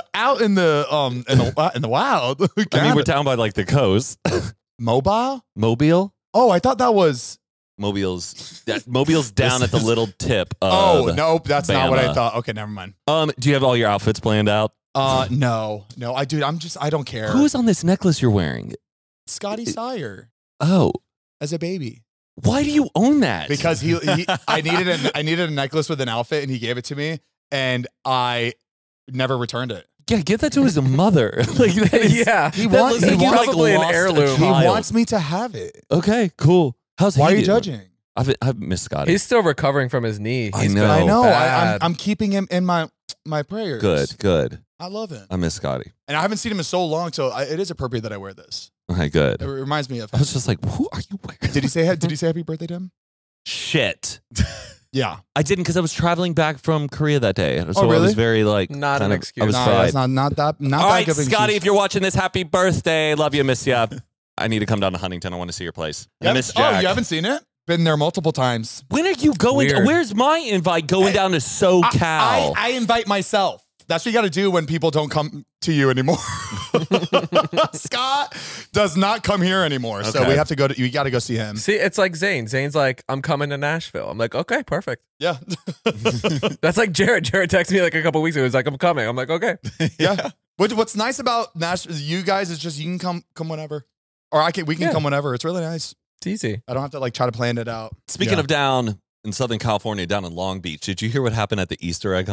wild. I mean, we're down by like the coast. Mobile. Oh, I thought that was. Mobile's down at the little tip of Oh, nope, that's not what I Bama. thought. Okay, never mind. Do you have all your outfits planned out? No. I don't care. Who's on this necklace you're wearing? Scotty Sire Oh, as a baby? why do you own that? Because I needed a necklace with an outfit, and he gave it to me, and I never returned it. Yeah, give that to his mother. Like, that is, Yeah. He That wants- looks he like wants- probably an lost a heirloom. He child. wants me to have it. Okay, cool. How's Why he are you doing? judging? I've missed Scotty. He's still recovering from his knee. I He's know. been I know. bad. I'm keeping him in my prayers. good. I love him, I miss Scotty. and I haven't seen him in so long. So it is appropriate that I wear this. Okay, good. It reminds me of. I was just like, who are you wearing? Did he say happy birthday to him? Shit. Yeah. I didn't because I was traveling back from Korea that day. So I really? was very like Not kind an of- excuse. I was No, fried. that's not that. Not All that right, good of an Scotty, excuse. if you're watching this, happy birthday. Love you, miss ya. I need to come down to Huntington. I want to see your place. You I miss haven't- Jack. Oh, you haven't seen it? Been there multiple times. When are you going? Weird. Where's my invite going down to SoCal? I invite myself. That's what you got to do when people don't come to you anymore. Scott does not come here anymore, so Okay. we have to go to. You got to go see him. See, it's like Zane. Zane's like, I'm coming to Nashville. I'm like, okay, perfect. Yeah, That's like Jared. Jared texted me like a couple weeks ago. He's like, I'm coming. I'm like, okay. yeah. What's nice about Nashville, you guys, is just you can come whenever, or we can Yeah. come whenever. It's really nice. It's easy. I don't have to like try to plan it out. Speaking Yeah. of down in Southern California, down in Long Beach, did you hear what happened at the Easter egg hunt?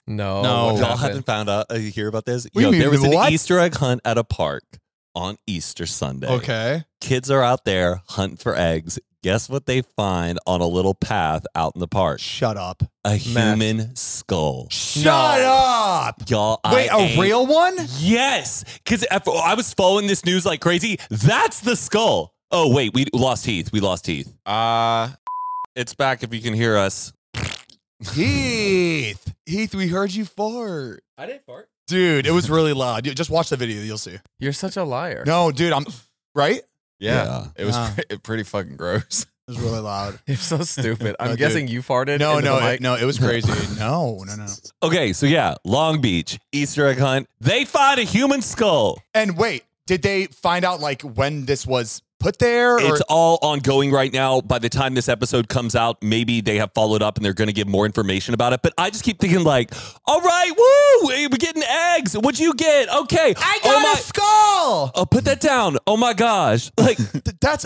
No. No. what Y'all happened? haven't found out. You hear about this? What do you mean, There was what? an Easter egg hunt at a park on Easter Sunday. Okay. Kids are out there hunting for eggs. Guess what they find on a little path out in the park? Shut up. A human skull. Shut up. Y'all, Wait, a real one? Yes. Because I was following this news like crazy. That's the skull. Oh, wait. We lost Heath. It's back if you can hear us. Heath, we heard you fart. I didn't fart. Dude, it was really loud. Just watch the video. You'll see. You're such a liar. No, dude, I'm right. Yeah. Yeah. It was pretty fucking gross. It was really loud. You're so stupid. I'm No, dude. guessing you farted. No, into the mic? it was crazy. No. Okay, so yeah, Long Beach, Easter egg hunt. They find a human skull. And wait, did they find out like when this was put there? Or? It's all ongoing right now. By the time this episode comes out, maybe they have followed up and they're going to give more information about it. But I just keep thinking like, all right, woo, we're getting eggs. What'd you get? Okay. I got a skull. Oh, put that down. Oh my gosh. Like, That's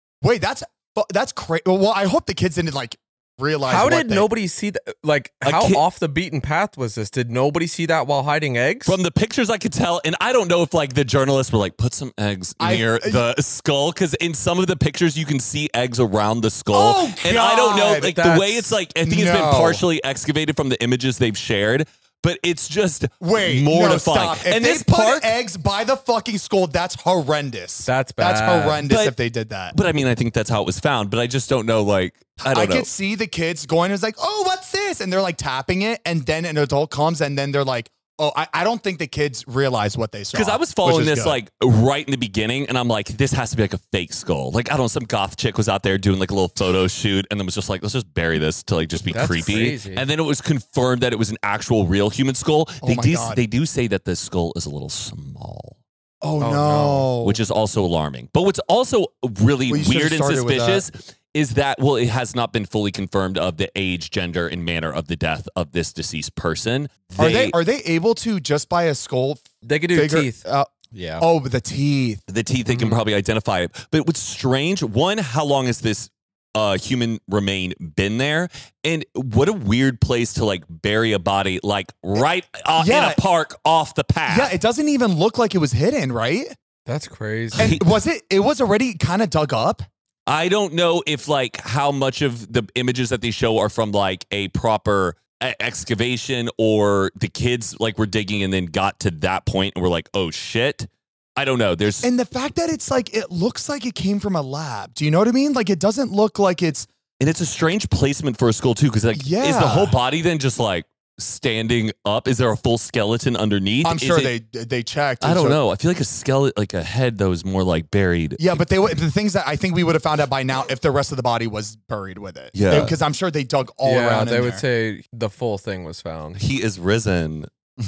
crazy. Well, I hope the kids didn't like realize. How what did they- nobody see that? Like, A how kid- off the beaten path was this? Did nobody see that while hiding eggs? from the pictures I could tell, and I don't know if like the journalists were like, put some eggs near the skull, because in some of the pictures you can see eggs around the skull. Oh, and I don't know, God. like the way it's like, I think it's been No. partially excavated from the images they've shared, but it's just Wait, mortifying. no, stop. If And they this put park, eggs by the fucking skull, that's horrendous. That's That's bad. horrendous But- if they did that. but I mean, I think that's how it was found, but I just don't know, like, I don't know. could see the kids going, it's like, oh, what's this? And they're like tapping it. And then an adult comes and then they're like, oh, I don't think the kids realize what they saw. Because I was which following is this good. like right in the beginning, and I'm like, this has to be like a fake skull. Like, I don't know, some goth chick was out there doing like a little photo shoot, and then was just like, let's just bury this to like just be That's creepy. crazy. And then it was confirmed that it was an actual real human skull. Oh my God. They do say that the skull is a little small, Oh, Oh, no. which is also alarming. But what's also really Well, you should've weird and started with suspicious is that, well, it has not been fully confirmed of the age, gender, and manner of the death of this deceased person. Are they able to just by a skull They could do figure teeth. out? Yeah. Oh, the teeth. the teeth, they can probably identify it. But what's strange, one, how long has this human remain been there? And what a weird place to like bury a body, like right in Yeah. a park off the path. Yeah, it doesn't even look like it was hidden, right? That's crazy. And it was already kind of dug up? I don't know if like how much of the images that they show are from like a proper excavation, or the kids like were digging and then got to that point and were like, oh shit. I don't know. There's And the fact that it's like, it looks like it came from a lab. Do you know what I mean? Like, it doesn't look like it's. and it's a strange placement for a skull too, because like, is Yeah. the whole body then just like standing up? Is there a full skeleton underneath? I'm Is sure it- they checked. I and don't so- know. I feel like a skeleton, like a head that was more like buried. Yeah, but the things that I think we would have found out by now if the rest of the body was buried with it. Yeah. Because I'm sure they dug all yeah, around. they in would there. say the full thing was found. He is risen.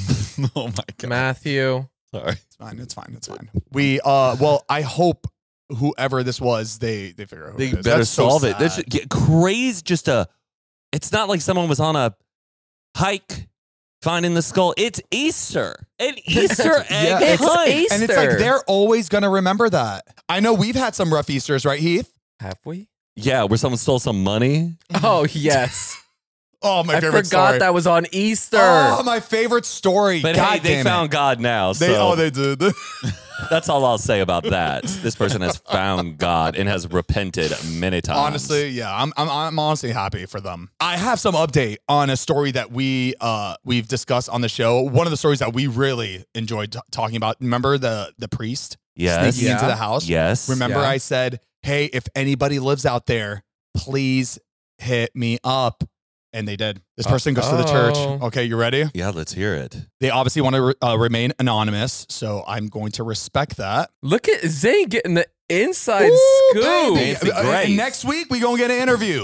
Oh my god. Matthew. Sorry. It's fine. We well, I hope whoever this was, they figure out who They it is. better That's so solve it. sad. That's just, crazy. It's not like someone was on a hike finding the skull. It's Easter. An Easter egg It's hunt. Easter. And it's like they're always gonna remember that. I know we've had some rough Easters, right, Heath? Have we? Yeah, where someone stole some money. Oh, yes. Oh, my I favorite forgot story. that was on Easter. Oh, my favorite story. But God hey, they damn found it. God now. They, So they did. that's all I'll say about that. This person has found God and has repented many times. Honestly, yeah, I'm honestly happy for them. I have some update on a story that we've discussed on the show. One of the stories that we really enjoyed talking about. Remember the priest Yes. sneaking into Yeah. the house? Yes. Remember Yeah. I said, hey, if anybody lives out there, please hit me up. And they did. This person goes to the church. Oh. Okay, you ready? Yeah, let's hear it. They obviously want to remain anonymous, so I'm going to respect that. Look at Zane getting the inside Ooh, scoop. baby. Nancy Grace. Next week we gonna get an interview.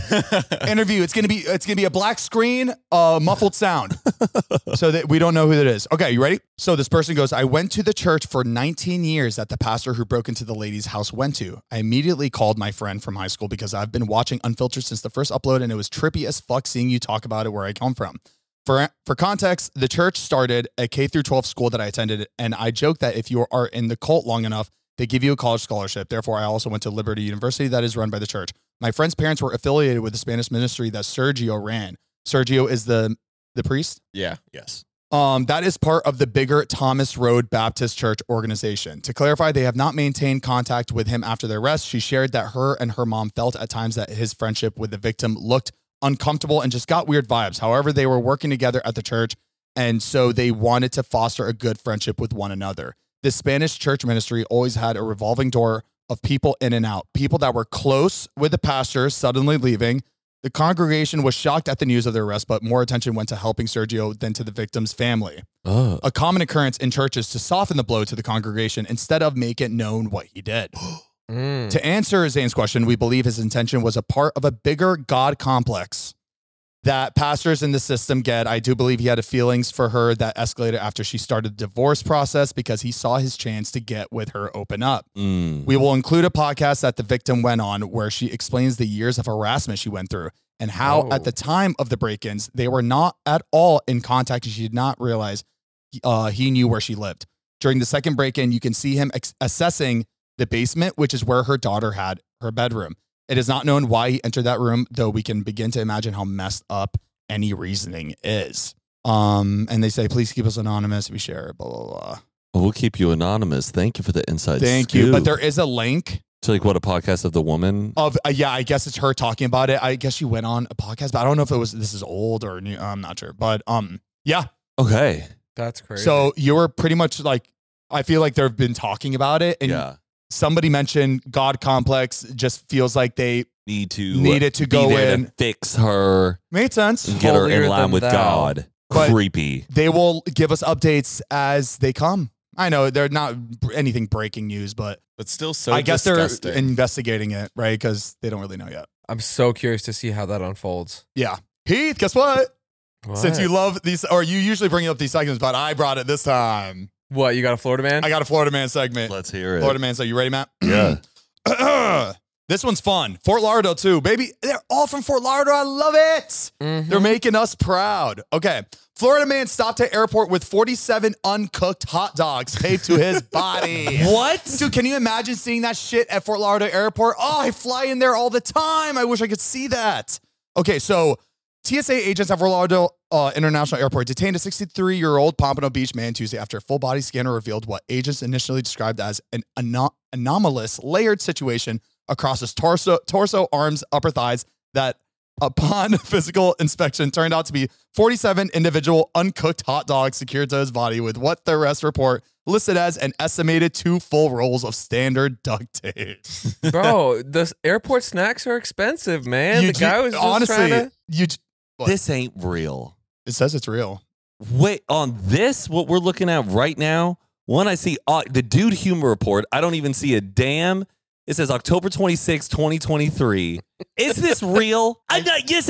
It's gonna be a black screen, muffled sound, so that we don't know who that is. Okay, you ready? So this person goes, I went to the church for 19 years that the pastor who broke into the lady's house went to. I immediately called my friend from high school because I've been watching Unfiltered since the first upload, and it was trippy as fuck seeing you talk about it where I come from. For context, the church started a K through 12 school that I attended, and I joke that if you are in the cult long enough, they give you a college scholarship. Therefore, I also went to Liberty University that is run by the church. My friend's parents were affiliated with the Spanish ministry that Sergio ran. Sergio is the the priest. Yeah. Yes. That is part of the bigger Thomas Road Baptist Church organization. To clarify, they have not maintained contact with him after their arrest. She shared that her and her mom felt at times that his friendship with the victim looked uncomfortable and just got weird vibes. However, they were working together at the church, and so they wanted to foster a good friendship with one another. The Spanish church ministry always had a revolving door of people in and out, people that were close with the pastor suddenly leaving. The congregation was shocked at the news of their arrest, but more attention went to helping Sergio than to the victim's family. Oh. A common occurrence in churches to soften the blow to the congregation instead of make it known what he did. To answer Zane's question, we believe his intention was a part of a bigger God complex that pastors in the system get. I do believe he had feelings for her that escalated after she started the divorce process because he saw his chance to get with her open up. We will include a podcast that the victim went on where she explains the years of harassment she went through and how at the time of the break-ins, they were not at all in contact and she did not realize he knew where she lived. During the second break-in, you can see him assessing the basement, which is where her daughter had her bedroom. It is not known why he entered that room, though we can begin to imagine how messed up any reasoning is. And they say, please keep us anonymous. We share, blah, blah, blah. Well, we'll keep you anonymous. Thank you for the inside Thank scoop. you. But there is a link. To like what, a podcast of the woman? Of yeah, I guess it's her talking about it. I guess she went on a podcast, but I don't know if this is old or new. I'm not sure. But yeah. Okay. That's crazy. So you were pretty much like, I feel like they've been talking about it. And somebody mentioned God complex just feels like they needed to go in, to fix her, made sense, and get her in line with God. But creepy. They will give us updates as they come. I know they're not anything breaking news, but still so I guess disgusting. They're investigating it, right? Because they don't really know yet. I'm so curious to see how that unfolds. Yeah. Heath, guess what? Since you love these, or you usually bring up these segments, but I brought it this time. What, you got a Florida man? I got a Florida man segment. Let's hear it. Florida man, so you ready, Matt? Yeah. This one's fun. Fort Lauderdale, too. Baby, they're all from Fort Lauderdale. I love it. Mm-hmm. They're making us proud. Okay. Florida man stopped at airport with 47 uncooked hot dogs taped to his body. What? Dude, can you imagine seeing that shit at Fort Lauderdale Airport? Oh, I fly in there all the time. I wish I could see that. Okay, so TSA agents at Fort Lauderdale International Airport detained a 63-year-old Pompano Beach man Tuesday after a full body scanner revealed what agents initially described as an anomalous layered situation across his torso, arms, upper thighs that upon physical inspection turned out to be 47 individual uncooked hot dogs secured to his body with what the arrest report listed as an estimated 2 full rolls of standard duct tape. Bro, the airport snacks are expensive, man. The guy was just honestly, trying to... This ain't real. It says it's real. Wait, on this, what we're looking at right now, one I see, the Dude Humor Report, I don't even see a damn. It says October 26, 2023. Is this real? This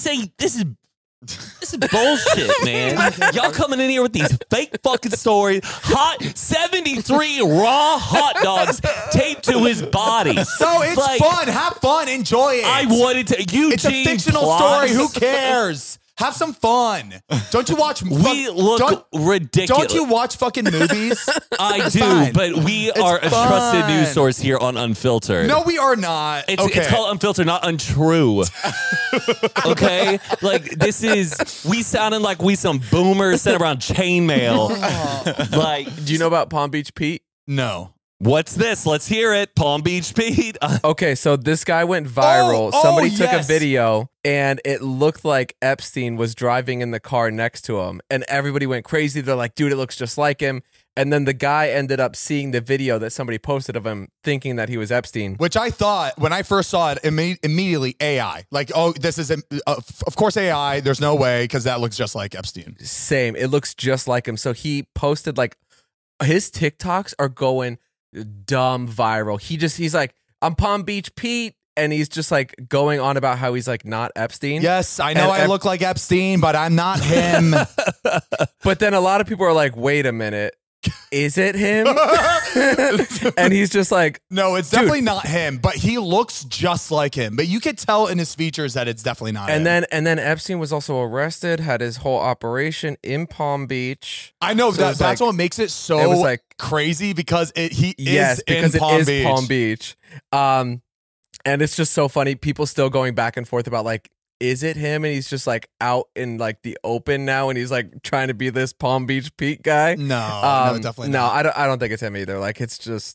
is bullshit, man. Y'all coming in here with these fake fucking stories. Hot 73 raw hot dogs taped to his body. So it's fun. Have fun. Enjoy it. I wanted to. It's a fictional story. Who cares? Have some fun. Don't you watch? We look ridiculous. Don't you watch fucking movies? I do, but we are a trusted news source here on Unfiltered. No, we are not. It's called Unfiltered, not Untrue. Okay? Like, we sounding like we some boomers sent around chainmail. Like, do you know about Palm Beach Pete? No. What's this? Let's hear it. Palm Beach Pete. Okay, so this guy went viral. Somebody took a video and it looked like Epstein was driving in the car next to him. And everybody went crazy. They're like, dude, it looks just like him. And then the guy ended up seeing the video that somebody posted of him thinking that he was Epstein. Which I thought, when I first saw it, immediately AI. Like, oh, this is, of course, AI. There's no way, because that looks just like Epstein. Same. It looks just like him. So he posted, like, his TikToks are going dumb viral. He's like, I'm Palm Beach Pete, and he's just like going on about how he's like not Epstein. Yes, I know I look like Epstein, but I'm not him. But then a lot of people are like, wait a minute, is it him? And he's just like, no, it's definitely not him, but he looks just like him. But you could tell in his features that it's definitely not him. And then Epstein was also arrested, had his whole operation in Palm Beach. I know, so that's what makes it so crazy, because he is in Palm Beach. Palm Beach. And it's just so funny. People still going back and forth about like, is it him and he's just like out in like the open now and he's like trying to be this Palm Beach Pete guy? No, definitely not. I don't think it's him either. Like it's just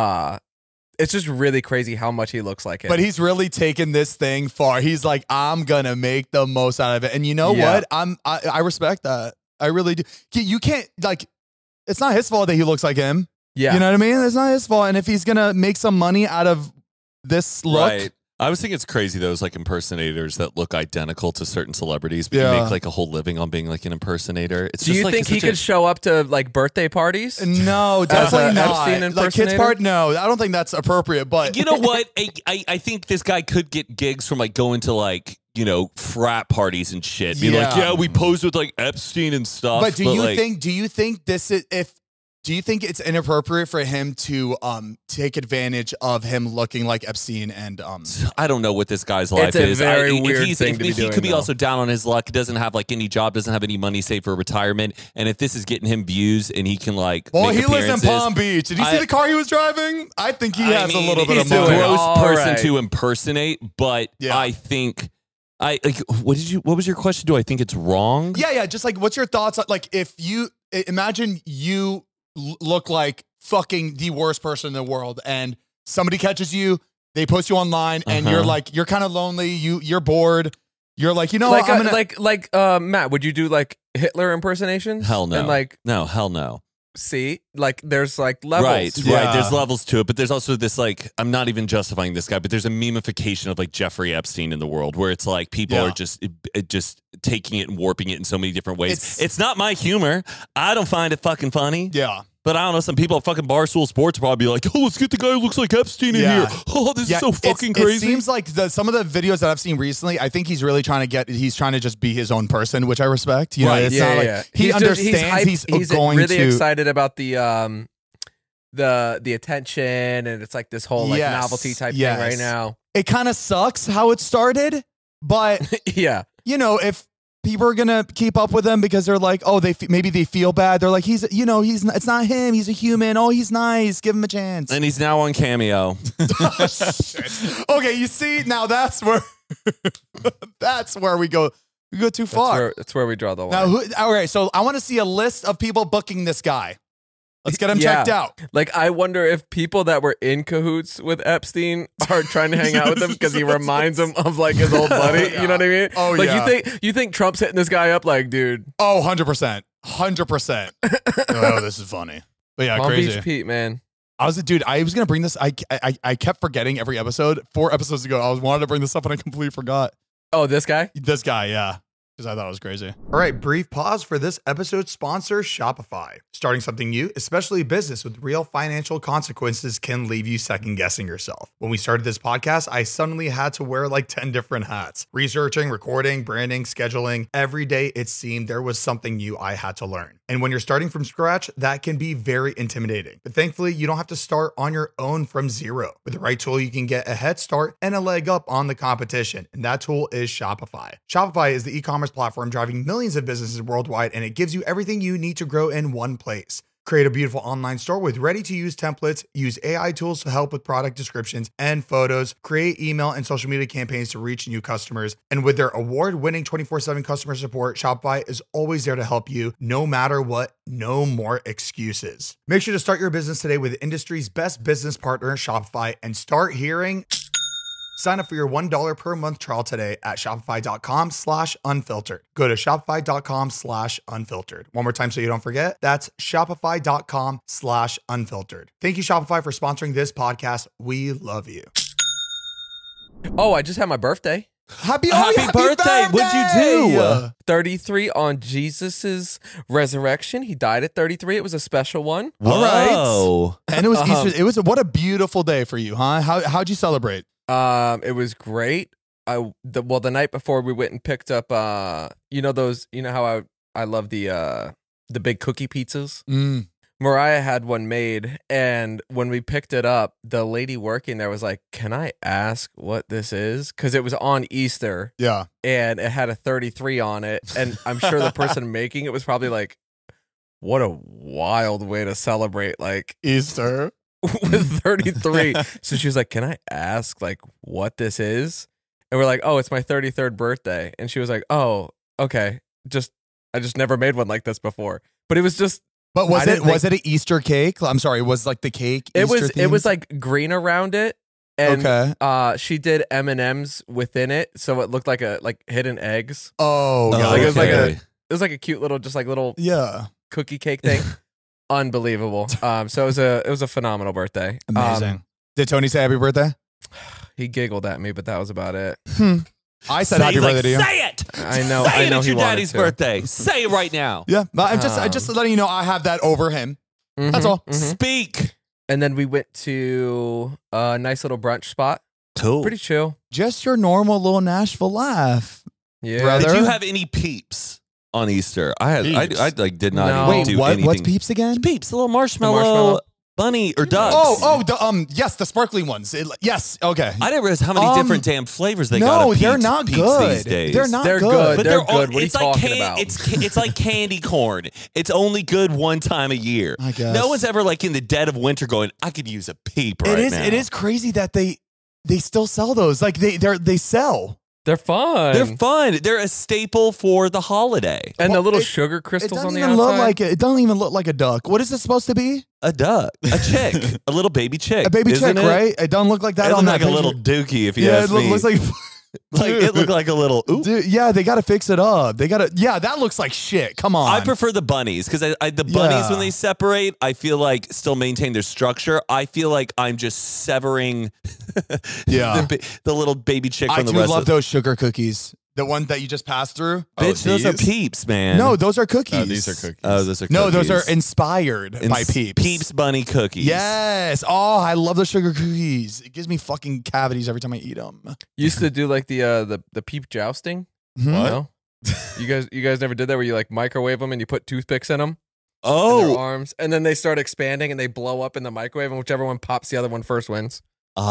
really crazy how much he looks like him. But he's really taken this thing far. He's like, I'm gonna make the most out of it. And you know what? I respect that. I really do. You can't like. It's not his fault that he looks like him. Yeah, you know what I mean. It's not his fault. And if he's gonna make some money out of this look, right. I was thinking it's crazy those like impersonators that look identical to certain celebrities, but you make like a whole living on being like an impersonator. It's Do just you like, think he could show up to like birthday parties? No, definitely not. Epstein Like kids part, no, I don't think that's appropriate. But you know what? I think this guy could get gigs from like going to like, you know, frat parties and shit. Be like, yeah, we posed with like Epstein and stuff. But do you think this is do you think it's inappropriate for him to take advantage of him looking like Epstein and I don't know what this guy's life it's is. A very weird thing to be doing, he could be also down on his luck, doesn't have like any job, doesn't have any money saved for retirement, and if this is getting him views and he can like he lives in Palm Beach. Did you see the car he was driving? I think he has a little bit of money. He's a gross person right. to impersonate, but I think what was your question? Do I think it's wrong? Yeah. Just like, what's your thoughts on, like, if you imagine you look like fucking the worst person in the world and somebody catches you, they post you online and you're like, you're kind of lonely, you're bored, you're like, you know, like Matt, would you do like Hitler impersonations? Hell no. And like, no, hell no. See, like there's like levels. Right. There's levels to it, but there's also this like, I'm not even justifying this guy, but there's a memification of like Jeffrey Epstein in the world where it's like people are just taking it and warping it in so many different ways. It's not my humor. I don't find it fucking funny. Yeah. But I don't know, some people at fucking Barstool Sports will probably be like, oh, let's get the guy who looks like Epstein in here. Oh, this is so fucking crazy. It seems like some of the videos that I've seen recently, I think he's really trying to just be his own person, which I respect. You know, it's not like he understands he's going really to excited about the attention, and it's like this whole like novelty type thing right now. It kind of sucks how it started, but you know, if people are gonna keep up with him because they're like, oh, maybe they feel bad. They're like, it's not him. He's a human. Oh, he's nice. Give him a chance. And he's now on Cameo. Okay, you see, now that's where we go. We go too far. That's where we draw the line. Now, all right. So I want to see a list of people booking this guy. Let's get him checked out. Like, I wonder if people that were in cahoots with Epstein are trying to hang out with him because he reminds them of like his old buddy. You know what I mean? Oh, like, you think Trump's hitting this guy up? Like, dude. Oh, 100%. 100%. Oh, this is funny. But yeah, Palm crazy. Beach Pete, man. I was going to bring this. I kept forgetting every episode. 4 episodes ago, I wanted to bring this up and I completely forgot. Oh, this guy? This guy, yeah. Because I thought it was crazy. All right, brief pause for this episode's sponsor, Shopify. Starting something new, especially business with real financial consequences, can leave you second guessing yourself. When we started this podcast, I suddenly had to wear like 10 different hats. Researching, recording, branding, scheduling. Every day it seemed there was something new I had to learn. And when you're starting from scratch, that can be very intimidating. But thankfully, you don't have to start on your own from zero. With the right tool, you can get a head start and a leg up on the competition. And that tool is Shopify. Shopify is the e-commerce platform driving millions of businesses worldwide, and it gives you everything you need to grow in one place. Create a beautiful online store with ready-to-use templates, use AI tools to help with product descriptions and photos, create email and social media campaigns to reach new customers. And with their award-winning 24/7 customer support, Shopify is always there to help you no matter what. No more excuses. Make sure to start your business today with the industry's best business partner, Shopify, and start hearing. Sign up for your $1 per month trial today at shopify.com/unfiltered. Go to shopify.com/unfiltered. One more time so you don't forget. That's shopify.com/unfiltered. Thank you, Shopify, for sponsoring this podcast. We love you. Oh, I just had my birthday. Happy birthday. What'd you do? 33 on Jesus's resurrection. He died at 33. It was a special one. All right. And it was Easter. It was what a beautiful day for you, huh? How'd you celebrate? It was great. The night before we went and picked up how I love the big cookie pizzas. Mariah had one made, and when we picked it up, the lady working there was like, "Can I ask what this is?" Because it was on Easter. Yeah. And it had a 33 on it, and I'm sure the person making it was probably like, "What a wild way to celebrate like Easter." With 33. So she was like, "Can I ask like what this is?" And we're like, oh, it's my 33rd birthday. And she was like, oh, okay. I just never made one like this before. But it was just. But was it an Easter cake? I'm sorry, was like the cake It Easter was like green around it. And okay. She did M&Ms within it, so it looked like hidden eggs. Oh, like okay. it was like a cute little yeah cookie cake thing. Unbelievable. So it was a phenomenal birthday. Amazing. Did Tony say happy birthday? He giggled at me, but that was about it. I said happy birthday to you. Say it. I know. Say I know it's he your wanted daddy's to. birthday. Say it right now. Yeah, but I'm just letting you know I have that over him. That's all. Speak. And then we went to a nice little brunch spot. Cool. Pretty chill. Just your normal little Nashville life. Yeah. Brother. Did you have any peeps on Easter? I like did not No. even Wait, do what? anything. What's Peeps again? Peeps, the little marshmallow, marshmallow. bunny or ducks. Yes, the sparkling ones. Yes, okay. I didn't realize how many different damn flavors they got. No, of they're Peeps- not Peeps good. These days. They're not They're good. good. But They're they're good. What are you it's like talking about? It's like candy corn. It's only good one time a year. I guess. No one's ever like in the dead of winter going, I could use a peep right now. It is crazy that they still sell those. Like they sell. They're fun. They're fun. They're a staple for the holiday. And the Well, little it- sugar It crystals doesn't on the even outside. look like it. It doesn't even look like a duck. What is it supposed to be? A duck, a chick, a little baby chick, A baby isn't chick, it? right? It doesn't look like that It on looked that like a picture. little dookie, if you Yeah, ask it me. looks like. It looked like a little. Ooh. Dude, yeah, they got to fix it up. They got to. Yeah, that looks like shit. Come on. I prefer the bunnies because the bunnies Yeah. when they separate, I feel like still maintain their structure. I feel like I'm just severing Yeah. the little baby chick I from the do rest love of those sugar cookies. The one that you just passed through. Bitch, those are these? peeps, man. No, those are cookies. Oh, these are cookies. Oh, those are No, those cookies. are inspired by Peeps. Peeps bunny cookies. Yes. Oh, I love the sugar cookies. It gives me fucking cavities every time I eat them. Used to do like the peep jousting. What? No? You guys never did that where you like microwave them and you put toothpicks in them in their Oh, arms and then they start expanding and they blow up in the microwave and whichever one pops the other one first wins.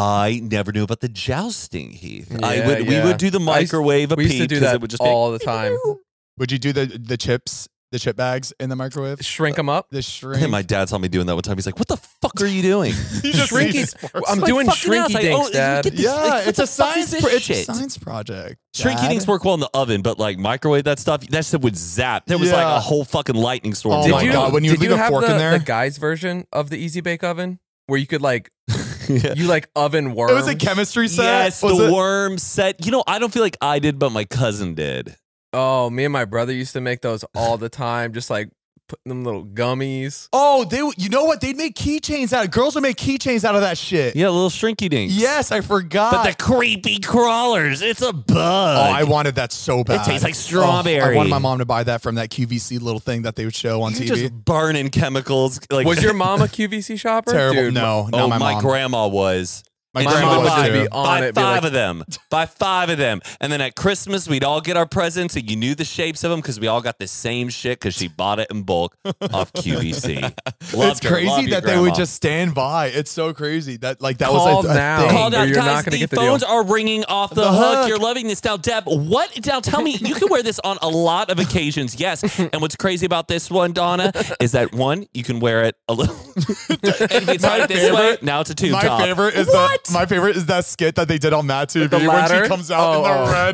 I never knew about the jousting, Heath. Yeah, We would do the microwave of We used to Peep do 'cause that it would just all the time. Would you do the chips, the chip bags in the microwave? Shrink them up. The shrink. My dad saw me doing that one time. He's like, "What the fuck are you doing?" Shrinky. I'm Like, doing fucking shrinky ass. Like, dinks, oh, Dad. get this- Yeah, like, what it's the a fuck is science. this It's a shit? science project. Shrinky Dad. dinks work well in the oven, but like microwave that stuff, that shit would zap. There was like Yeah. a whole fucking lightning storm. Oh going my Did you, God, on. when you did leave you a have fork in there? the guy's version of the Easy Bake Oven where you could like Yeah. you like oven worms? It was a chemistry set. Yes, was the it? worm set. You know, I don't feel like I did, but my cousin did. Oh, me and my brother used to make those all the time, just like putting them little gummies. Oh, you know what? They'd make keychains out. Girls would make keychains out of that shit. Yeah, little shrinky dinks. Yes, I forgot. But the creepy crawlers, it's a bug. Oh, I wanted that so bad. tastes like Oh, strawberry. I wanted my mom to buy that from that QVC little thing that they would show on You're TV. just burning chemicals. Like, Was your mom a QVC shopper? Terrible. Dude, No, oh, not my mom. grandma was. My And grandma she would was buy too. be on buy it, be five like- of them. Buy 5 of them. And then at Christmas, we'd all get our presents, and you knew the shapes of them because we all got the same shit because she bought it in bulk off QVC. Loved It's her. Love crazy you, that they Grandma. would just stand by. It's so crazy that that Call was a now. thing. Called Or out, you're guys, not gonna the get the deal. phones are ringing off the The hook. hook. You're loving this now, Deb. What? Now tell me, you can wear this on a lot of occasions, yes. And what's crazy about this one, Donna, is that one, you can wear it a little. And if you tie it this way, now it's a tube My top. favorite is that skit that they did on Matt TV the when ladder? she comes out in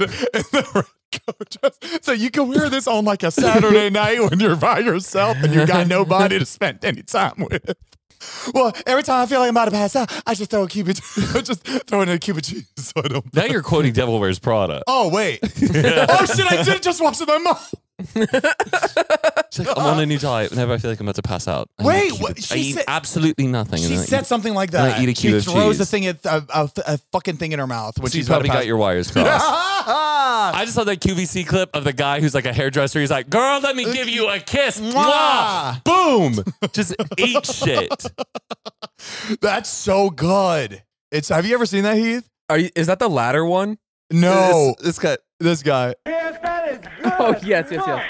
the red coat. So you can wear this on like a Saturday night when you're by yourself and you got nobody to spend any time with. Well, every time I feel like I'm about to pass out, I just throw a cube of just throw in a cube of cheese so I don't. Now you're quoting Devil Wears Prada. Oh wait! Oh shit! I did just watch my mom. She's like, I'm on a new diet whenever I feel like I'm about to pass out. I Wait, eat a cube what? of- She I eat said- absolutely nothing. and She then I said eat- something like and I that. eat a cube She of throws cheese. a fucking thing in her mouth when She's she's about probably to pass. got your wires crossed. I just saw that QVC clip of the guy who's like a hairdresser. He's like, "Girl, let me give you a kiss." Mwah! Boom. Just eat shit. That's so good. It's. Have you ever seen that, Heath? Is that the latter one? No, This guy. this guy. Oh yes.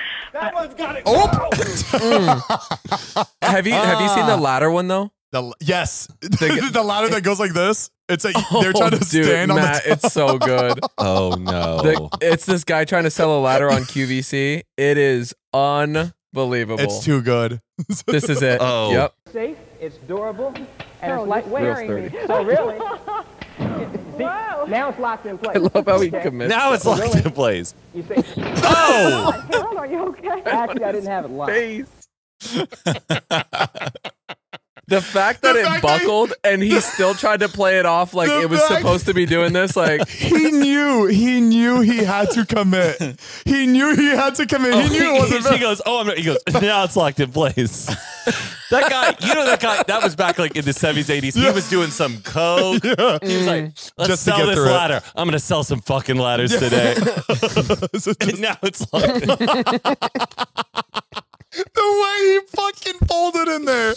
Have you seen the latter one though? Yes, the ladder that goes like this. It's like they're trying to dude, stand on Matt, the. it's so good. Oh no. It's this guy trying to sell a ladder on QVC. It is unbelievable. It's too good. This is it. Oh. Yep. Safe, it's durable, and it's lightweight. Real sturdy. So really, Now it's locked in place. I love how he commits. Now it's locked in place. You say, Oh! Harold, are you okay? Actually, I didn't have it locked. The fact that it buckled and he still tried to play it off like it was supposed to be doing this, like he knew he had to commit. He knew he had to commit. He knew it wasn't. He goes, he goes, now it's locked in place. That guy, that was back like in the 70s, 80s. He was doing some coke. Yeah. He was like, let's Just to sell get this through it. ladder. I'm going to sell some fucking ladders today. And now it's locked in. The way he fucking folded in there.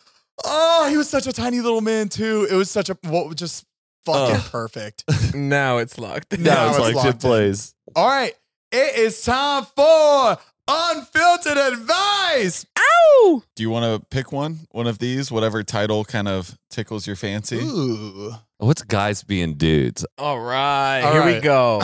Oh, he was such a tiny little man too. It was such a just fucking perfect. now it's locked. Now it's locked in place. All right, it is time for Unfiltered Advice. Ow! Do you want to pick one of these? Whatever title kind of tickles your fancy. Ooh. What's guys being dudes? All right, here we go.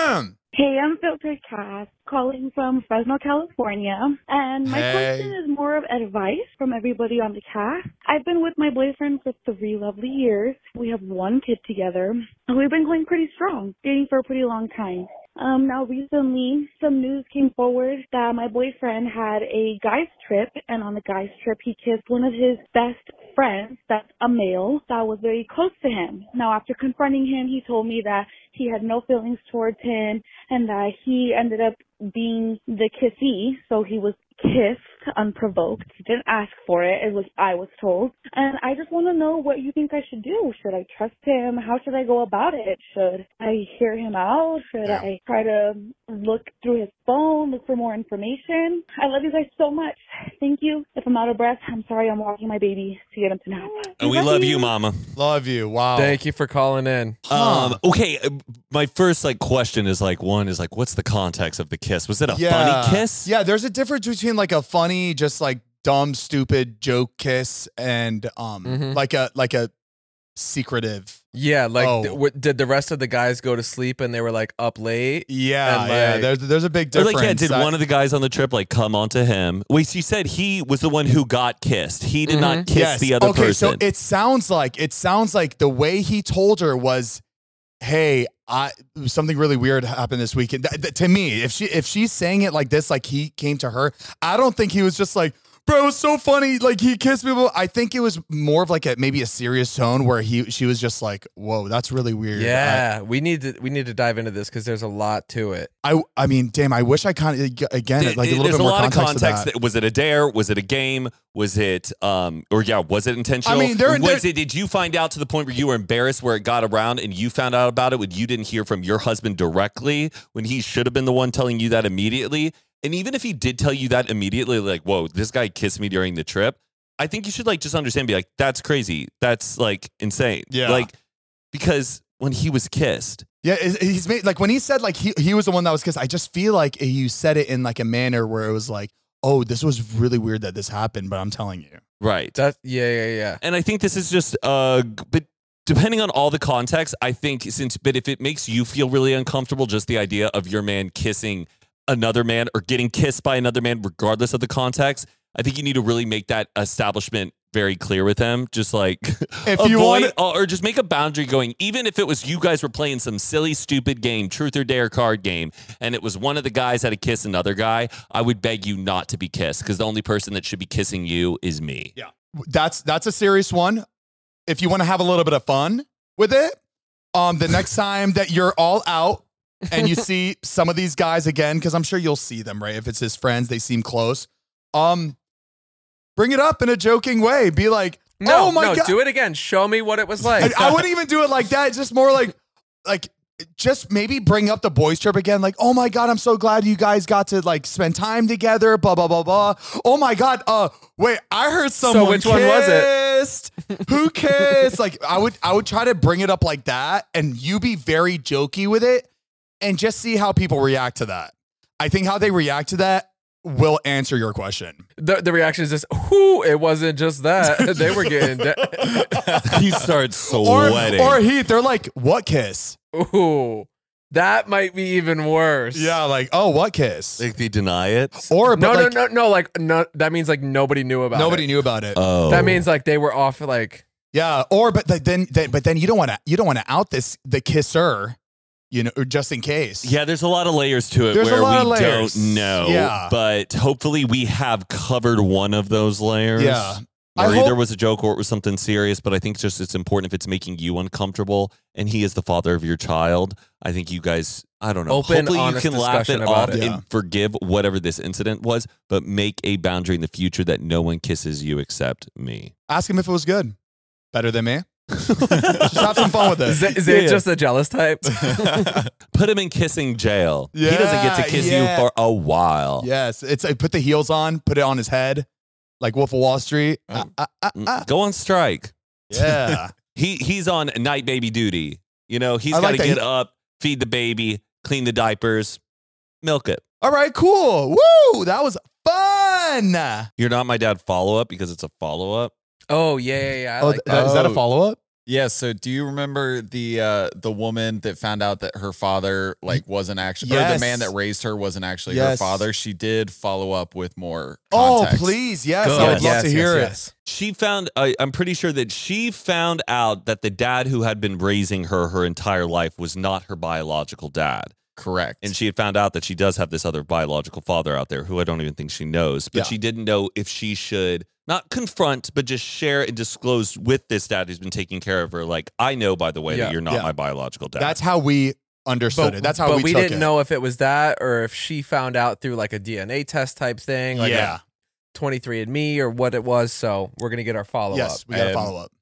Hey, I'm Filtered Cass, calling from Fresno, California, and my question is more of advice from everybody on the cast. I've been with my boyfriend for 3 lovely years. We have 1 kid together, and we've been going pretty strong, dating for a pretty long time. Now recently, some news came forward that my boyfriend had a guy's trip, and on the guy's trip, he kissed one of his best friends, that's a male, that was very close to him. Now, after confronting him, he told me that he had no feelings towards him, and that he ended up being the kissee, so he was kissed unprovoked. He didn't ask for it, I was told. And I just want to know what you think I should do. Should I trust him? How should I go about it? Should I hear him out? Should I try to look through his phone, look for more information? I love you guys so much. Thank you. If I'm out of breath, I'm sorry. I'm walking my baby to get him to nap. And we love you, mama. Love you. Wow. Thank you for calling in. Okay, my first question is what's the context of the kiss? Was it a funny kiss? Yeah, there's a difference between like a funny, just like dumb, stupid joke kiss and like a secretive. Yeah, did the rest of the guys go to sleep and they were like up late? Yeah, And, There's a big difference. Did one of the guys on the trip come onto him? Wait, she said he was the one who got kissed. He did not kiss the other person. So it sounds like the way he told her was, hey, something really weird happened this weekend. To me, if she's saying it like this, like he came to her, I don't think he was just like, bro, it was so funny. Like he kissed me. I think it was more of like maybe a serious tone where she was just like, whoa, that's really weird. Yeah, we need to dive into this because there's a lot to it. I mean, damn, I wish I kind of again like a little There's bit more a lot of context. context. Was it a dare? Was it a game? Was it was it intentional? I mean, did you find out to the point where you were embarrassed where it got around and you found out about it when you didn't hear from your husband directly when he should have been the one telling you that immediately? And even if he did tell you that immediately, like, whoa, this guy kissed me during the trip, I think you should just understand, be like, that's crazy. That's insane. Yeah. Because when he was kissed. Yeah, he's made when he said he was the one that was kissed, I just feel like you said it in a manner where it was like, oh, this was really weird that this happened, but I'm telling you. Right. Yeah. And I think this is just but depending on all the context, I think but if it makes you feel really uncomfortable, just the idea of your man kissing another man or getting kissed by another man, regardless of the context, I think you need to really make that establishment very clear with him. Just if you want, or just make a boundary going, even if it was you guys were playing some silly, stupid game, truth or dare card game, and it was one of the guys had to kiss another guy, I would beg you not to be kissed because the only person that should be kissing you is me. Yeah. That's a serious one. If you want to have a little bit of fun with it, the next time that you're all out, and you see some of these guys again, because I'm sure you'll see them, right? If it's his friends, they seem close. Bring it up in a joking way. Be like, oh my God. Do it again. Show me what it was like. I wouldn't even do it like that. It's just more like just maybe bring up the boys trip again. Like, oh my God, I'm so glad you guys got to spend time together. Blah, blah, blah, blah. Oh my God. Wait, I heard someone So which one was it? Who kissed? I would try to bring it up like that and you be very jokey with it. And just see how people react to that. I think how they react to that will answer your question. The reaction is just, whoo, it wasn't just that. They were getting... He starts sweating. Or Heath, they're like, what kiss? Ooh, that might be even worse. Yeah, oh, what kiss? They deny it? Or No, that means nobody knew about it. Nobody knew about it. Oh. That means they were off Yeah, but then you don't want to out the kisser, or just in case. Yeah, there's a lot of layers to it where we don't know. Yeah. But hopefully we have covered one of those layers. Yeah. Or either was a joke or it was something serious, but I think it's important if it's making you uncomfortable and he is the father of your child. I think you guys, I don't know. Hopefully you can laugh it off and forgive whatever this incident was, but make a boundary in the future that no one kisses you except me. Ask him if it was good. Better than me. Just have some fun with it. Is it just a jealous type? Put him in kissing jail. He doesn't get to kiss you for a while. Yes. It's put the heels on, put it on his head. Like Wolf of Wall Street. Go on strike. Yeah. He's on night baby duty. He's got to get up, feed the baby, clean the diapers, milk it. All right, cool. Woo! That was fun. You're not my dad follow-up because it's a follow-up. Oh, yeah. I like that. Is that a follow-up? Yeah, so do you remember the woman that found out that her father wasn't actually, or the man that raised her wasn't actually her father? She did follow up with more context. Oh, please, yes, I would love to hear it. She found, I'm pretty sure that she found out that the dad who had been raising her entire life was not her biological dad. Correct. And she had found out that she does have this other biological father out there who I don't even think she knows, but she didn't know if she should not confront, but just share and disclose with this dad who's been taking care of her. Like, I know, by the way, that you're not my biological dad. That's how we understood it. That's how we took it. But we didn't know if it was that or if she found out through like a DNA test type thing. Like a 23andMe or what it was. So we're going to get our follow-up. Yes, we got a follow-up.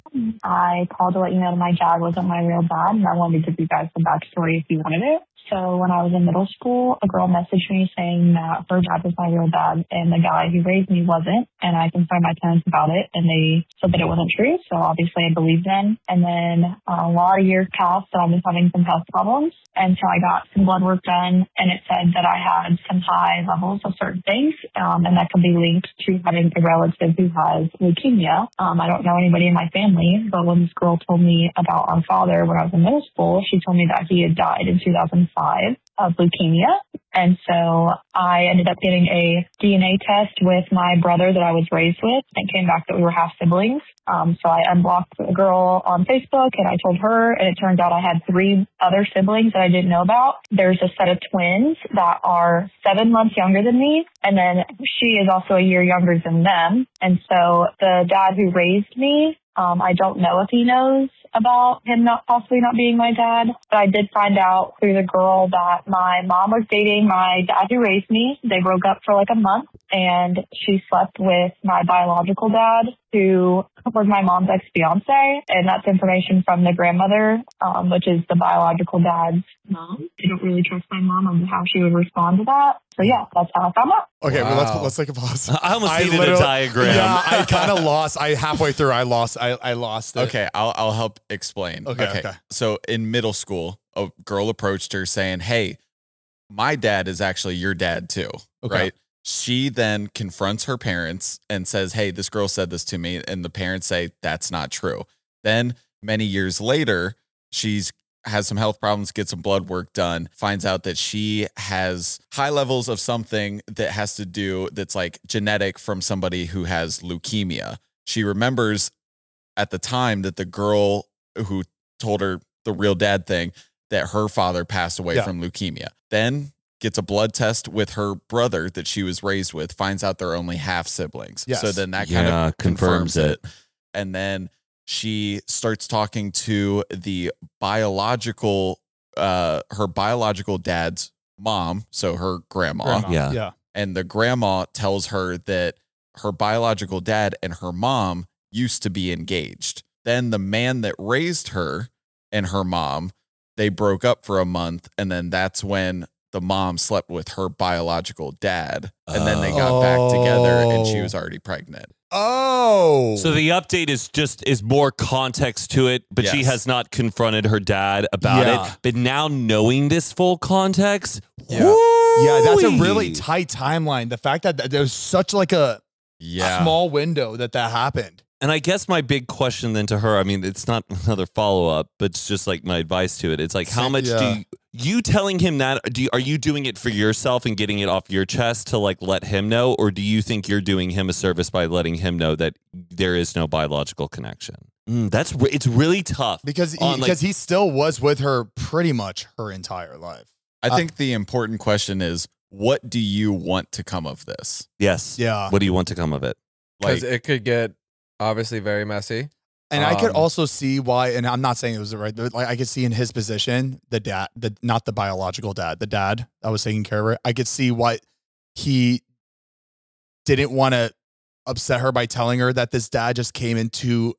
I called to let you know that my dad wasn't my real dad, and I wanted to give you guys the backstory if you wanted it. So when I was in middle school, a girl messaged me saying that her dad was my real dad and the guy who raised me wasn't. And I confronted my parents about it and they said that it wasn't true. So obviously I believed them. And then a lot of years passed and I was having some health problems. And so I got some blood work done and it said that I had some high levels of certain things. And that could be linked to having a relative who has leukemia. I don't know anybody in my family, but when this girl told me about our father when I was in middle school, she told me that he had died in 2005 of leukemia. And so I ended up getting a DNA test with my brother that I was raised with and came back that we were half siblings. So I unblocked a girl on Facebook and I told her, and it turned out I had 3 other siblings that I didn't know about. There's a set of twins that are 7 months younger than me. And then she is also a year younger than them. And so the dad who raised me, I don't know if he knows about him possibly not being my dad, but I did find out through the girl that my mom was dating my dad who raised me. They broke up for like a month and she slept with my biological dad who was my mom's ex-fiance, and that's information from the grandmother, which is the biological dad's mom. I don't really trust my mom on how she would respond to that. So yeah, that's how I found out. Okay, well, let's take a pause. I almost needed a diagram. Yeah, I kind of lost. Halfway through, I lost it. Okay, I'll help explain. Okay. So in middle school, a girl approached her saying, "Hey, my dad is actually your dad too." Okay. Right? She then confronts her parents and says, "Hey, this girl said this to me," and the parents say that's not true. Then many years later, has some health problems, gets some blood work done, finds out that she has high levels of something that has to do that's like genetic from somebody who has leukemia. She remembers at the time that the girl who told her the real dad thing, that her father passed away from leukemia. Then gets a blood test with her brother that she was raised with, finds out they're only half siblings. Yes. So then that kind of confirms it. And then she starts talking to the biological, her biological dad's mom, so her grandma. Yeah. And the grandma tells her that her biological dad and her mom used to be engaged. Then the man that raised her and her mom, they broke up for a month, and then that's when the mom slept with her biological dad, and then they got back together and she was already pregnant. Oh. So the update is more context to it, but she has not confronted her dad about it. But now knowing this full context, yeah, that's a really tight timeline. The fact that there's such like a small window that happened. And I guess my big question then to her, I mean, it's not another follow-up, but it's just like my advice to it. It's like, how much do you telling him that, are you doing it for yourself and getting it off your chest to like let him know? Or do you think you're doing him a service by letting him know that there is no biological connection? It's really tough because on, he still was with her pretty much her entire life. I think the important question is, what do you want to come of this? Yes. Yeah. What do you want to come of it? Because it could get obviously very messy. And I could also see why, and I'm not saying it was the right, but like I could see in his position, the dad, not the biological dad, the dad that was taking care of her. I could see why he didn't want to upset her by telling her that this dad just came into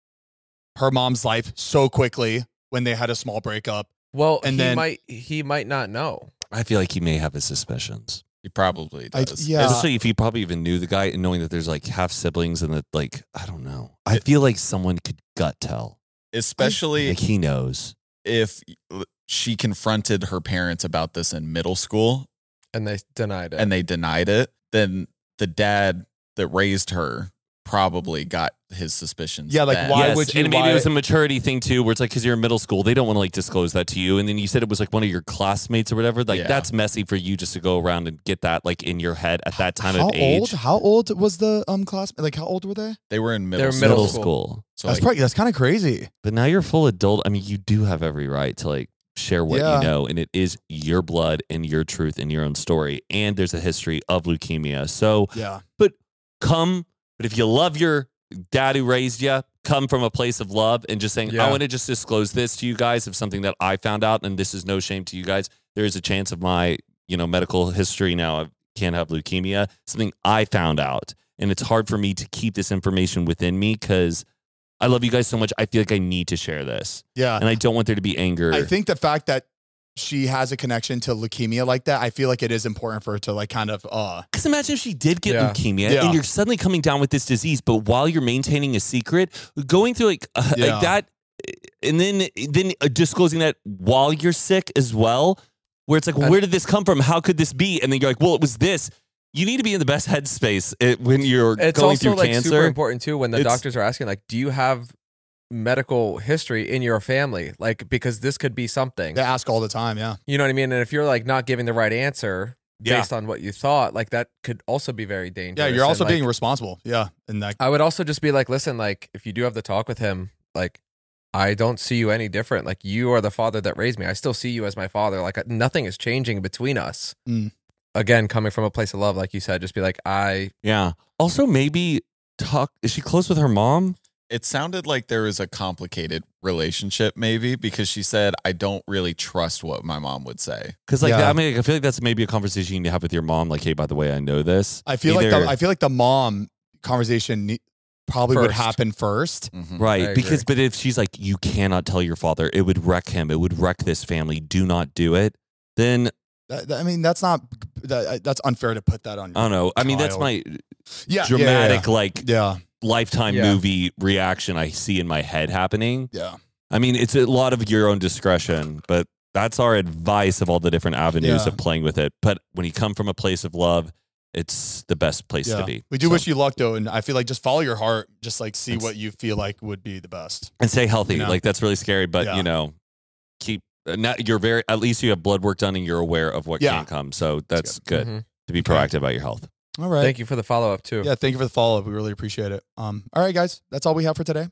her mom's life so quickly when they had a small breakup. Well, and he might not know. I feel like he may have his suspicions. He probably does. Yeah. Especially if he probably even knew the guy and knowing that there's like half siblings and that, like, I don't know. I feel like someone could gut tell. Especially like he knows. If she confronted her parents about this in middle school and they denied it. Then the dad that raised her probably got his suspicions. Yeah, like then. why would you? And maybe it was a maturity thing too, where it's like, because you're in middle school, they don't want to like disclose that to you. And then you said it was like one of your classmates or whatever. Like that's messy for you just to go around and get that like in your head at that time of age. How old was the class? Like how old were they? They were in middle school. So that's kind of crazy. But now you're full adult. I mean, you do have every right to like share what you know, and it is your blood and your truth and your own story. And there's a history of leukemia. So but if you love your dad who raised you, come from a place of love and just saying, I want to just disclose this to you guys of something that I found out, and this is no shame to you guys. There is a chance of my, medical history now. I can't have leukemia. Something I found out, and it's hard for me to keep this information within me because I love you guys so much. I feel like I need to share this. Yeah. And I don't want there to be anger. I think the fact that she has a connection to leukemia like that, I feel like it is important for her to like kind of because imagine if she did get leukemia and you're suddenly coming down with this disease, but while you're maintaining a secret, going through like that, and then disclosing that while you're sick as well, where it's like, well, where did this come from? How could this be? And then you're like, well, it was this. You need to be in the best headspace when you're going through cancer. It's also super important too when the doctors are asking, like, do you have medical history in your family, like, because this could be something. They ask all the time. You know what I mean? And if you're like not giving the right answer based on what you thought, like that could also be very dangerous. Yeah, you're also and, being responsible. Yeah. And that I would also just be like, listen, like if you do have the talk with him, like I don't see you any different. Like you are the father that raised me. I still see you as my father. Like nothing is changing between us. Again, coming from a place of love, like you said, just be like, Also, maybe is she close with her mom? It sounded like there was a complicated relationship, maybe, because she said, I don't really trust what my mom would say. Because, like, I mean, I feel like that's maybe a conversation you need to have with your mom. Like, hey, by the way, I know this. I feel like the mom conversation probably would happen first. Right. Because, but if she's like, you cannot tell your father, it would wreck him. It would wreck this family. Do not do it. Then. I mean, that's unfair to put that on. I don't know. I mean, that's my dramatic, lifetime movie reaction I see in my head happening. Yeah. I mean, it's a lot of your own discretion, but that's our advice of all the different avenues of playing with it. But when you come from a place of love, it's the best place to be. We do wish you luck, though. And I feel like just follow your heart. Just like see what you feel like would be the best. And stay healthy. Like that's really scary, but keep, at least you have blood work done and you're aware of what can come. So that's good to be proactive about your health. All right. Thank you for the follow-up, too. Yeah, thank you for the follow-up. We really appreciate it. All right, guys. That's all we have for today.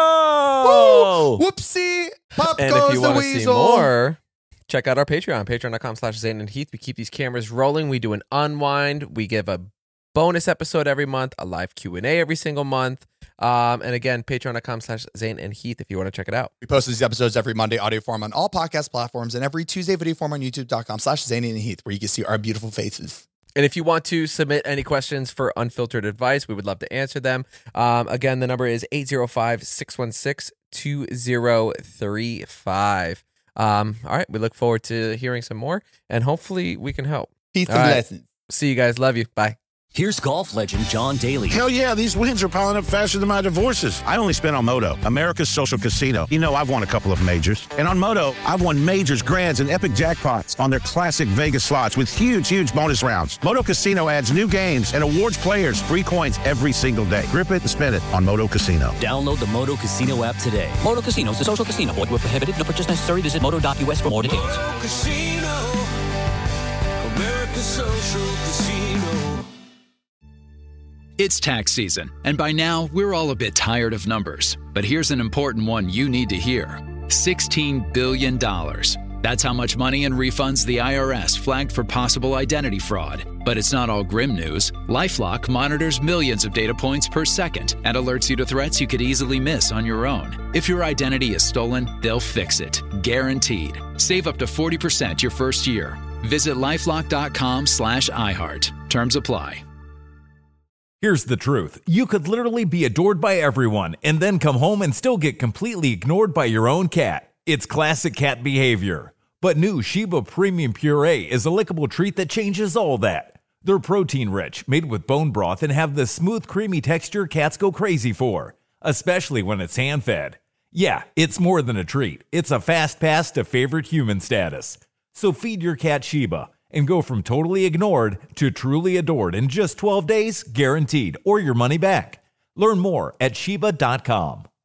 Oh! Woo! Whoopsie! Pop and goes if you the want to see weasel. more, check out our Patreon, patreon.com/Zane and Heath. We keep these cameras rolling. We do an unwind. We give a bonus episode every month, a live Q&A every single month. And again, patreon.com/Zane and Heath if you want to check it out. We post these episodes every Monday, audio form on all podcast platforms, and every Tuesday, video form on youtube.com/Zane and Heath, where you can see our beautiful faces. And if you want to submit any questions for unfiltered advice, we would love to answer them. Again, the number is 805-616-2035. All right, we look forward to hearing some more, and hopefully we can help. Peace and blessings. See you guys. Love you. Bye. Here's golf legend John Daly. Hell yeah, these wins are piling up faster than my divorces. I only spent on Moto, America's social casino. You know, I've won a couple of majors. And on Moto, I've won majors, grands, and epic jackpots on their classic Vegas slots with huge bonus rounds. Moto Casino adds new games and awards players free coins every single day. Grip it and spin it on Moto Casino. Download the Moto Casino app today. Moto Casino is a social casino. Void where prohibited. No purchase necessary. Visit moto.us for more details. Moto Casino, America's social casino. It's tax season, and by now, we're all a bit tired of numbers. But here's an important one you need to hear. $16 billion. That's how much money in refunds the IRS flagged for possible identity fraud. But it's not all grim news. LifeLock monitors millions of data points per second and alerts you to threats you could easily miss on your own. If your identity is stolen, they'll fix it. Guaranteed. Save up to 40% your first year. Visit LifeLock.com/iHeart. Terms apply. Here's the truth. You could literally be adored by everyone and then come home and still get completely ignored by your own cat. It's classic cat behavior. But new Sheba Premium Puree is a lickable treat that changes all that. They're protein-rich, made with bone broth, and have the smooth, creamy texture cats go crazy for, especially when it's hand-fed. Yeah, it's more than a treat. It's a fast pass to favorite human status. So feed your cat Sheba and go from totally ignored to truly adored in just 12 days, guaranteed, or your money back. Learn more at Sheba.com.